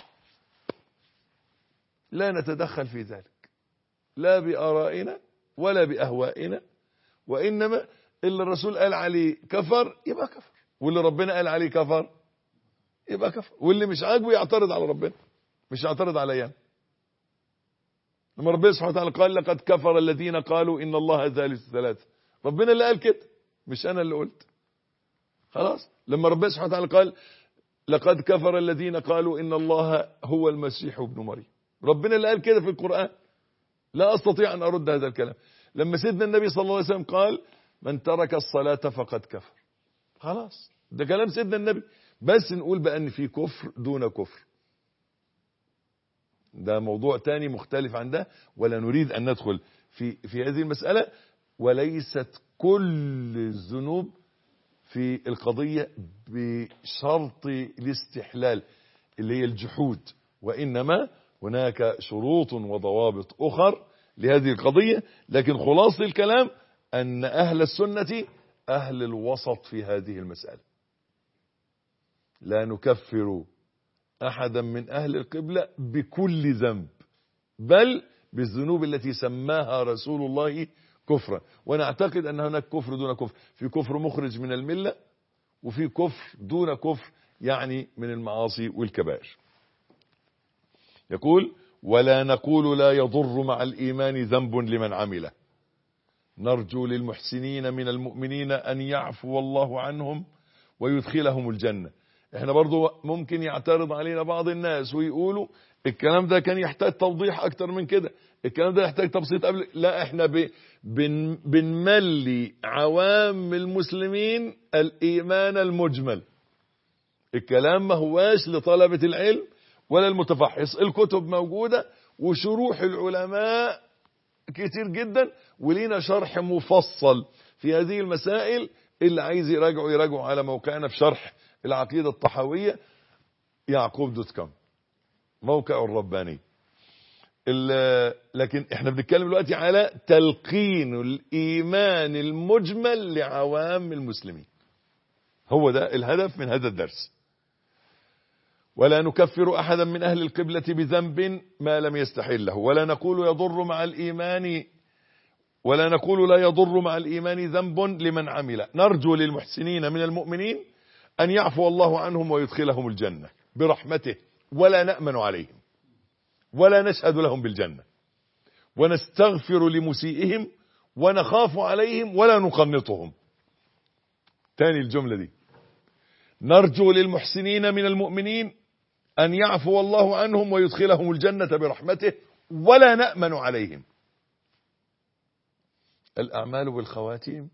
لا نتدخل في ذلك لا بآرائنا ولا بأهوائنا، وإنما اللي الرسول قال عليه كفر يبقى كفر، واللي ربنا قال عليه كفر يبقى كفر، واللي مش عاجبه يعترض على ربنا مش يعترض علينا. لما ربنا سبحانه وتعالى قال لقد كفر الذين قالوا إن الله ثالث ثلاثة، ربنا اللي قال كده مش أنا اللي قلت. خلاص. لما ربنا سبحانه وتعالى قال لقد كفر الذين قالوا إن الله هو المسيح ابن مريم، ربنا اللي قال كده في القرآن، لا أستطيع أن أرد هذا الكلام. لما سيدنا النبي صلى الله عليه وسلم قال من ترك الصلاة فقد كفر، خلاص ده كلام سيدنا النبي، بس نقول بأن في كفر دون كفر، ده موضوع تاني مختلف عن ده، ولا نريد أن ندخل في في هذه المسألة. وليست كل الذنوب في القضية بشرط الاستحلال اللي هي الجحود، وإنما هناك شروط وضوابط أخر لهذه القضية. لكن خلاص الكلام أن أهل السنة أهل الوسط في هذه المسألة، لا نكفر أحدا من أهل القبلة بكل ذنب، بل بالذنوب التي سماها رسول الله كفرا. ونعتقد أن هناك كفر دون كفر، في كفر مخرج من الملة، وفي كفر دون كفر يعني من المعاصي والكبائر. يقول ولا نقول لا يضر مع الإيمان ذنب لمن عمله، نرجو للمحسنين من المؤمنين أن يعفو الله عنهم ويدخلهم الجنة. احنا برضو ممكن يعترض علينا بعض الناس ويقولوا الكلام ده كان يحتاج توضيح اكتر من كده، الكلام ده يحتاج تبسيط قبل. لا، احنا ب... بن... بنملي عوام المسلمين الإيمان المجمل. الكلام ما هواش لطلبة العلم ولا المتفحص، الكتب موجودة وشروح العلماء كتير جدا، ولينا شرح مفصل في هذه المسائل اللي عايز يراجعوا يراجعوا على موقعنا في شرح العقيدة الطحاوية يعقوب دوت كوم، موقع الرباني. لكن احنا بنتكلم دلوقتي على تلقين الإيمان المجمل لعوام المسلمين، هو ده الهدف من هذا الدرس. ولا نكفر أحدا من أهل القبلة بذنب ما لم يستحله، ولا نقول يضر مع الإيمان ولا نقول لا يضر مع الإيمان ذنب لمن عمل، نرجو للمحسنين من المؤمنين أن يعفو الله عنهم ويدخلهم الجنة برحمته، ولا نأمن عليهم ولا نشهد لهم بالجنة، ونستغفر لمسيئهم ونخاف عليهم ولا نقنطهم. تاني الجملة دي، نرجو للمحسنين من المؤمنين أن يعفو الله عنهم ويدخلهم الجنة برحمته ولا نأمن عليهم. الأعمال بالخواتيم.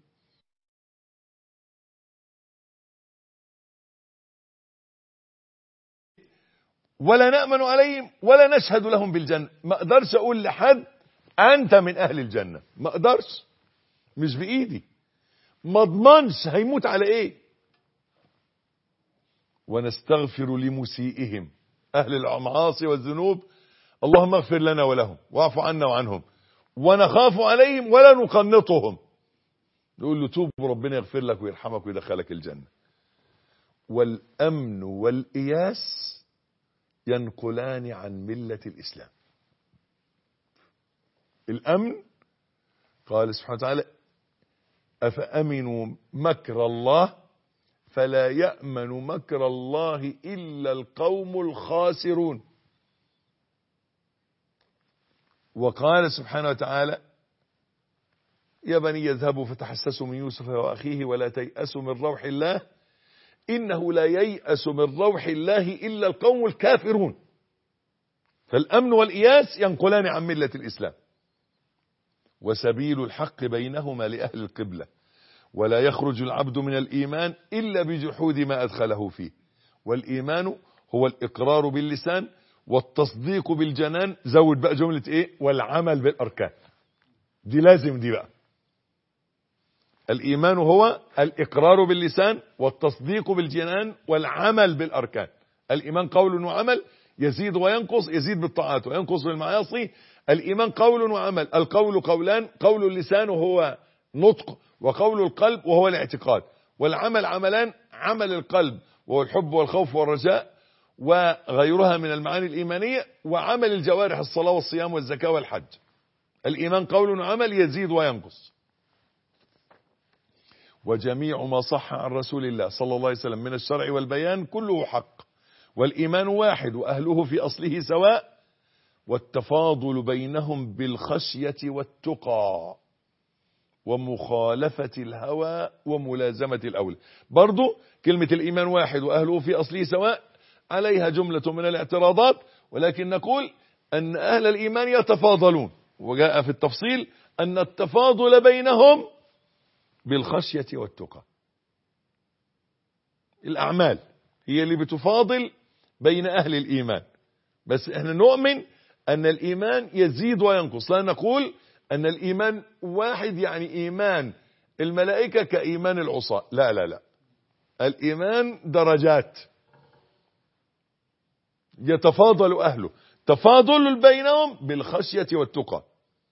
ولا نأمن عليهم ولا نشهد لهم بالجنة. ما اقدرش اقول لحد انت من اهل الجنة، ما اقدرش، مش بايدي، ما اضمنش هيموت على ايه. ونستغفر لمسيئهم، اهل المعاصي والذنوب، اللهم اغفر لنا ولهم واعف عنا وعنهم، ونخاف عليهم ولا نقنطهم، نقول له توب وربنا يغفر لك ويرحمك ويدخلك الجنة. والامن والإياس ينقلان عن ملة الإسلام. الأمن قال سبحانه وتعالى أفأمنوا مكر الله فلا يأمن مكر الله إلا القوم الخاسرون. وقال سبحانه وتعالى يا بني يذهبوا فتحسسوا من يوسف وأخيه ولا تيأسوا من روح الله إنه لا ييأس من روح الله إلا القوم الكافرون. فالأمن والإياس ينقلان عن ملة الإسلام. وسبيل الحق بينهما لأهل القبلة، ولا يخرج العبد من الإيمان إلا بجحود ما أدخله فيه. والإيمان هو الإقرار باللسان والتصديق بالجنان، زود بقى جملة إيه، والعمل بالأركان. دي لازم دي بقى. الإيمان هو الإقرار باللسان والتصديق بالجنان والعمل بالأركان. الإيمان قول وعمل، يزيد وينقص، يزيد بالطاعات وينقص بالمعاصي. الإيمان قول وعمل، القول قولان، قول اللسان وهو نطق، وقول القلب وهو الاعتقاد، والعمل عملان، عمل القلب وهو الحب والخوف والرجاء وغيرها من المعاني الإيمانية، وعمل الجوارح الصلاة والصيام والزكاة والحج. الإيمان قول وعمل يزيد وينقص. وجميع ما صح عن رسول الله صلى الله عليه وسلم من الشرع والبيان كله حق. والإيمان واحد وأهله في أصله سواء، والتفاضل بينهم بالخشية والتقى ومخالفة الهوى وملازمة الأولى. برضو كلمة الإيمان واحد وأهله في أصله سواء عليها جملة من الاعتراضات، ولكن نقول أن أهل الإيمان يتفاضلون، وجاء في التفصيل أن التفاضل بينهم بالخشية والتقى. الأعمال هي اللي بتفاضل بين أهل الإيمان، بس احنا نؤمن أن الإيمان يزيد وينقص. لا نقول أن الإيمان واحد يعني إيمان الملائكة كإيمان العصاة، لا لا لا، الإيمان درجات يتفاضل أهله، تفاضل بينهم بالخشية والتقى.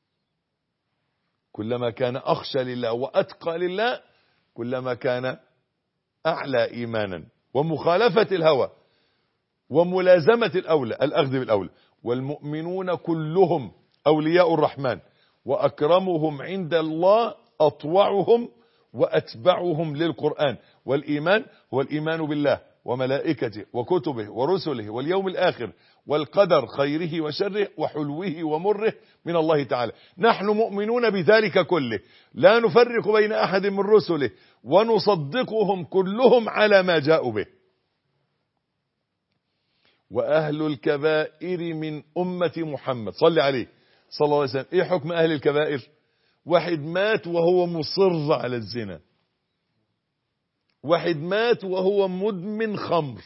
كلما كان أخشى لله وأتقى لله كلما كان أعلى إيمانا، ومخالفة الهوى وملازمة الأولى، الأخذ بالأولى. والمؤمنون كلهم أولياء الرحمن، وأكرمهم عند الله أطوعهم وأتبعهم للقرآن. والإيمان هو الإيمان بالله وملائكته وكتبه ورسله واليوم الآخر والقدر خيره وشره وحلوه ومره من الله تعالى. نحن مؤمنون بذلك كله، لا نفرق بين أحد من رسله، ونصدقهم كلهم على ما جاءوا به. وأهل الكبائر من أمة محمد صلى عليه صلى الله عليه وسلم. إيه حكم أهل الكبائر؟ واحد مات وهو مصر على الزنا، واحد مات وهو مدمن خمر،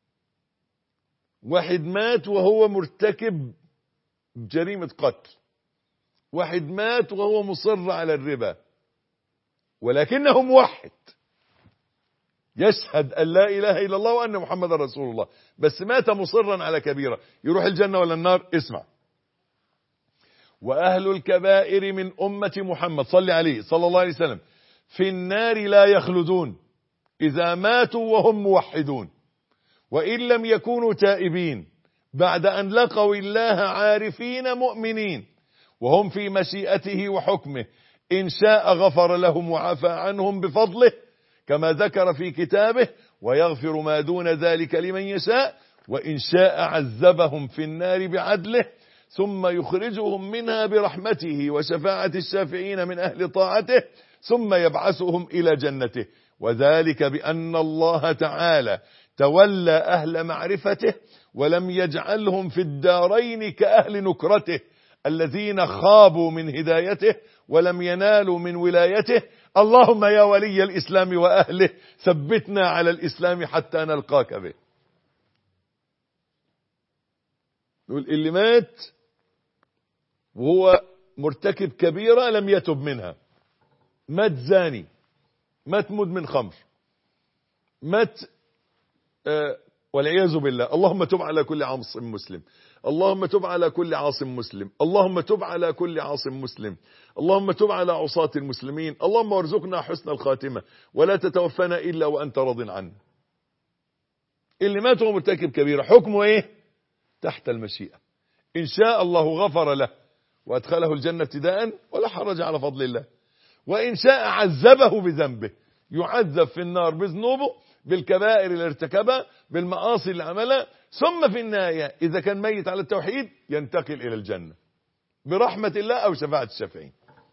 واحد مات وهو مرتكب جريمة قتل، واحد مات وهو مصر على الربا، ولكنه موحد يشهد أن لا إله إلا الله وأن محمد رسول الله، بس مات مصرا على كبيرة، يروح الجنة ولا النار؟ اسمع. وأهل الكبائر من أمة محمد صلى عليه صلى الله عليه وسلم في النار لا يخلدون إذا ماتوا وهم موحدون، وإن لم يكونوا تائبين بعد أن لقوا الله عارفين مؤمنين، وهم في مشيئته وحكمه، إن شاء غفر لهم وعفى عنهم بفضله كما ذكر في كتابه، ويغفر ما دون ذلك لمن يشاء، وإن شاء عذبهم في النار بعدله ثم يخرجهم منها برحمته وشفاعة الشافعين من أهل طاعته، ثم يبعثهم إلى جنته، وذلك بأن الله تعالى تولى أهل معرفته ولم يجعلهم في الدارين كأهل نكرته الذين خابوا من هدايته ولم ينالوا من ولايته. اللهم يا ولي الإسلام وأهله ثبتنا على الإسلام حتى نلقاك به. نقول اللي مات وهو مرتكب كبيرة لم يتب منها، مات زاني، مات مدمن خمر، مات آه والعياذ بالله، اللهم تب على كل عاصم مسلم، اللهم تب على كل عاصم مسلم، اللهم تب على كل عاصم مسلم، اللهم تب على عصاة المسلمين، اللهم ارزقنا حسن الخاتمة ولا تتوفنا إلا وأنت راض عنا. اللي مات وهو مرتكب كبيرة حكمه ايه؟ تحت المشيئة، إن شاء الله غفر له وأدخله الجنة ابتداء ولا حرج على فضل الله، وإن شاء عذبه بذنبه، يعذب في النار بذنوبه بالكبائر اللي ارتكبها بالمعاصي اللي عملها، ثم في النهاية إذا كان ميت على التوحيد ينتقل إلى الجنة برحمة الله أو شفاعة الشافعين.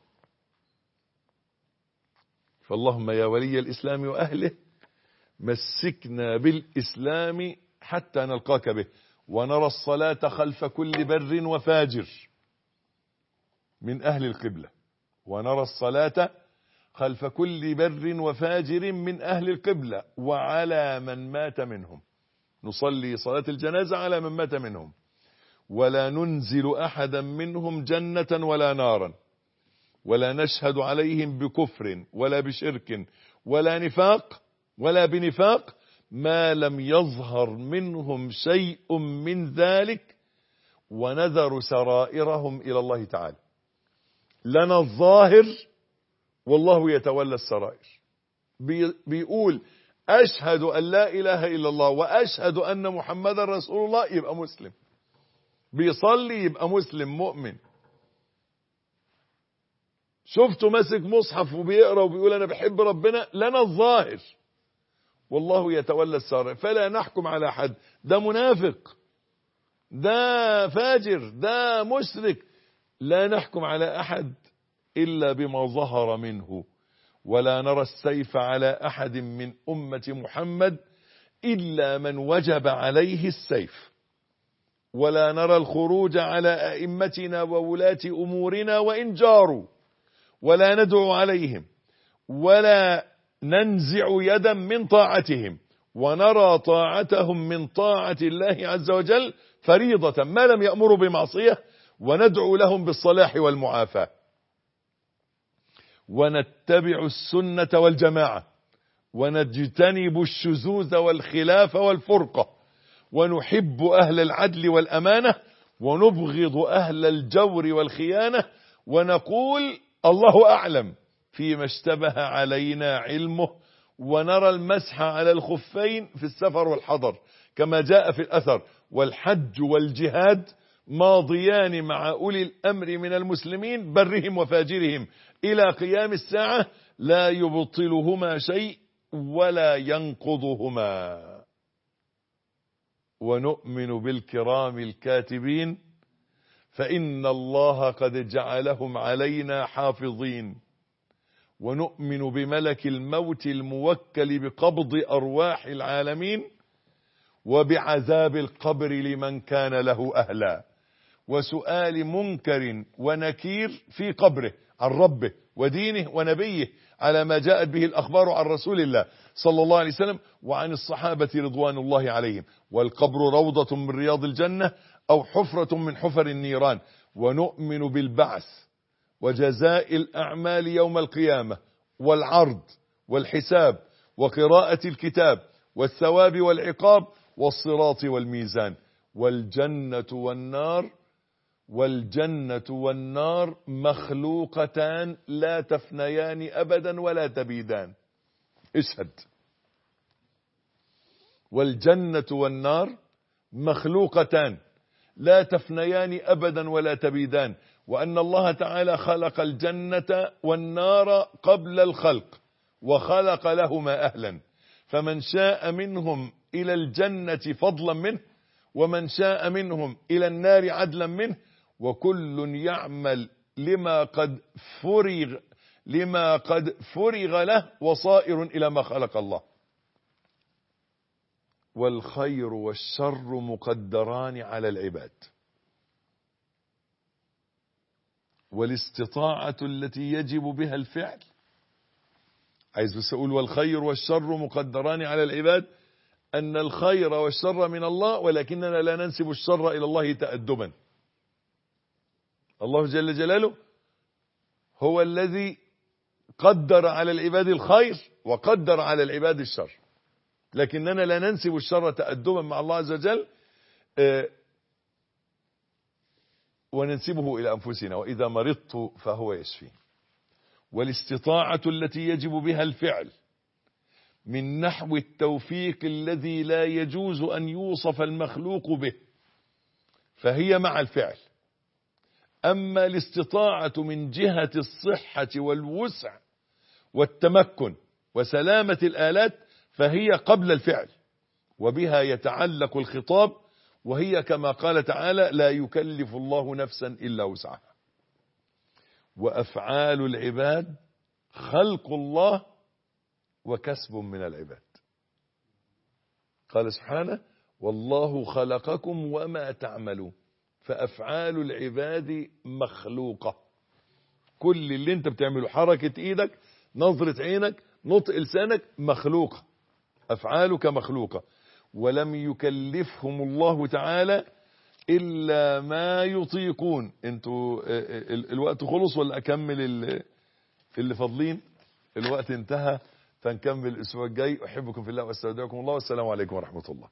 فاللهم يا ولي الإسلام وأهله مسكنا بالإسلام حتى نلقاك به، ونرى الصلاة خلف كل بر وفاجر من أهل القبلة، ونرى الصلاة خلف كل بر وفاجر من أهل القبلة وعلى من مات منهم، نصلي صلاة الجنازة على من مات منهم، ولا ننزل أحدا منهم جنة ولا نارا، ولا نشهد عليهم بكفر ولا بشرك ولا نفاق ولا بنفاق ما لم يظهر منهم شيء من ذلك، ونذر سرائرهم إلى الله تعالى. لنا الظاهر والله يتولى السرائر. بيقول أشهد أن لا إله إلا الله وأشهد أن محمد رسول الله، يبقى مسلم. بيصلي يبقى مسلم مؤمن. شفته ماسك مصحف وبيقرأ وبيقول أنا بحب ربنا، لنا الظاهر والله يتولى السرائر. فلا نحكم على حد، ده منافق، ده فاجر، ده مشرك، لا نحكم على أحد إلا بما ظهر منه. ولا نرى السيف على أحد من أمة محمد إلا من وجب عليه السيف، ولا نرى الخروج على أئمتنا وولاة أمورنا وإن جاروا، ولا ندعو عليهم ولا ننزع يدا من طاعتهم، ونرى طاعتهم من طاعة الله عز وجل فريضة ما لم يأمروا بمعصية، وندعو لهم بالصلاح والمعافاة، ونتبع السنة والجماعة، ونجتنب الشذوذ والخلاف والفرقة، ونحب أهل العدل والأمانة، ونبغض أهل الجور والخيانة، ونقول الله أعلم فيما اشتبه علينا علمه، ونرى المسح على الخفين في السفر والحضر كما جاء في الأثر، والحج والجهاد ماضيان مع أولي الأمر من المسلمين برهم وفاجرهم إلى قيام الساعة، لا يبطلهما شيء ولا ينقضهما. ونؤمن بالكرام الكاتبين فإن الله قد جعلهم علينا حافظين، ونؤمن بملك الموت الموكل بقبض أرواح العالمين، وبعذاب القبر لمن كان له أهلا، وسؤال منكر ونكير في قبره عن ربه ودينه ونبيه على ما جاءت به الأخبار عن رسول الله صلى الله عليه وسلم وعن الصحابة رضوان الله عليهم. والقبر روضة من رياض الجنة أو حفرة من حفر النيران. ونؤمن بالبعث وجزاء الأعمال يوم القيامة والعرض والحساب وقراءة الكتاب والثواب والعقاب والصراط والميزان. والجنة والنار والجنة والنار مخلوقتان لا تفنيان أبدا ولا تبيدان. اشهد. والجنة والنار مخلوقتان لا تفنيان أبدا ولا تبيدان، وأن الله تعالى خلق الجنة والنار قبل الخلق وخلق لهما أهلا، فمن شاء منهم إلى الجنة فضلا منه ومن شاء منهم إلى النار عدلا منه، وكل يعمل لما قد فرغ لما قد فرغ له وصائر إلى ما خلق الله. والخير والشر مقدران على العباد، والاستطاعة التي يجب بها الفعل، عايز بس أقول والخير والشر مقدران على العباد، أن الخير والشر من الله، ولكننا لا ننسب الشر إلى الله تأدبا. الله جل جلاله هو الذي قدر على العباد الخير وقدر على العباد الشر، لكننا لا ننسب الشر تأدبا مع الله عز وجل وننسبه إلى أنفسنا، وإذا مرضت فهو يشفي. والاستطاعة التي يجب بها الفعل من نحو التوفيق الذي لا يجوز أن يوصف المخلوق به، فهي مع الفعل. أما الاستطاعة من جهة الصحة والوسع والتمكن وسلامة الآلات فهي قبل الفعل، وبها يتعلق الخطاب، وهي كما قال تعالى لا يكلف الله نفسا إلا وسعها. وأفعال العباد خلق الله وكسب من العباد. قال سبحانه والله خلقكم وما تعملون، فأفعال العباد مخلوقة. كل اللي انت بتعمله، حركة ايدك، نظرة عينك، نطق لسانك، مخلوقة. أفعالك مخلوقة، ولم يكلفهم الله تعالى إلا ما يطيقون. انتوا الوقت خلص ولا أكمل اللي فاضلين؟ الوقت انتهى، فنكمل الأسبوع الجاي. أحبكم في الله واستودعكم الله، والسلام عليكم ورحمة الله.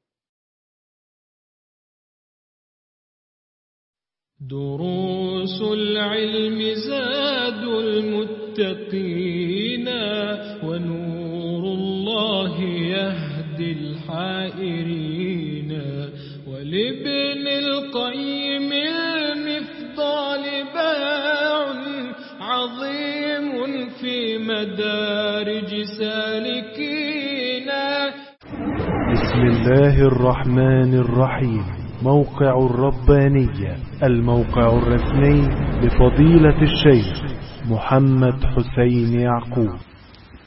دروس العلم زاد المتقين، ونور الله يهدي الحائرين. ولابن القيم المفضال باع عظيم في مدارج سالكين. بسم الله الرحمن الرحيم. موقع الربانية، الموقع الرسمي لفضيلة الشيخ محمد حسين يعقوب.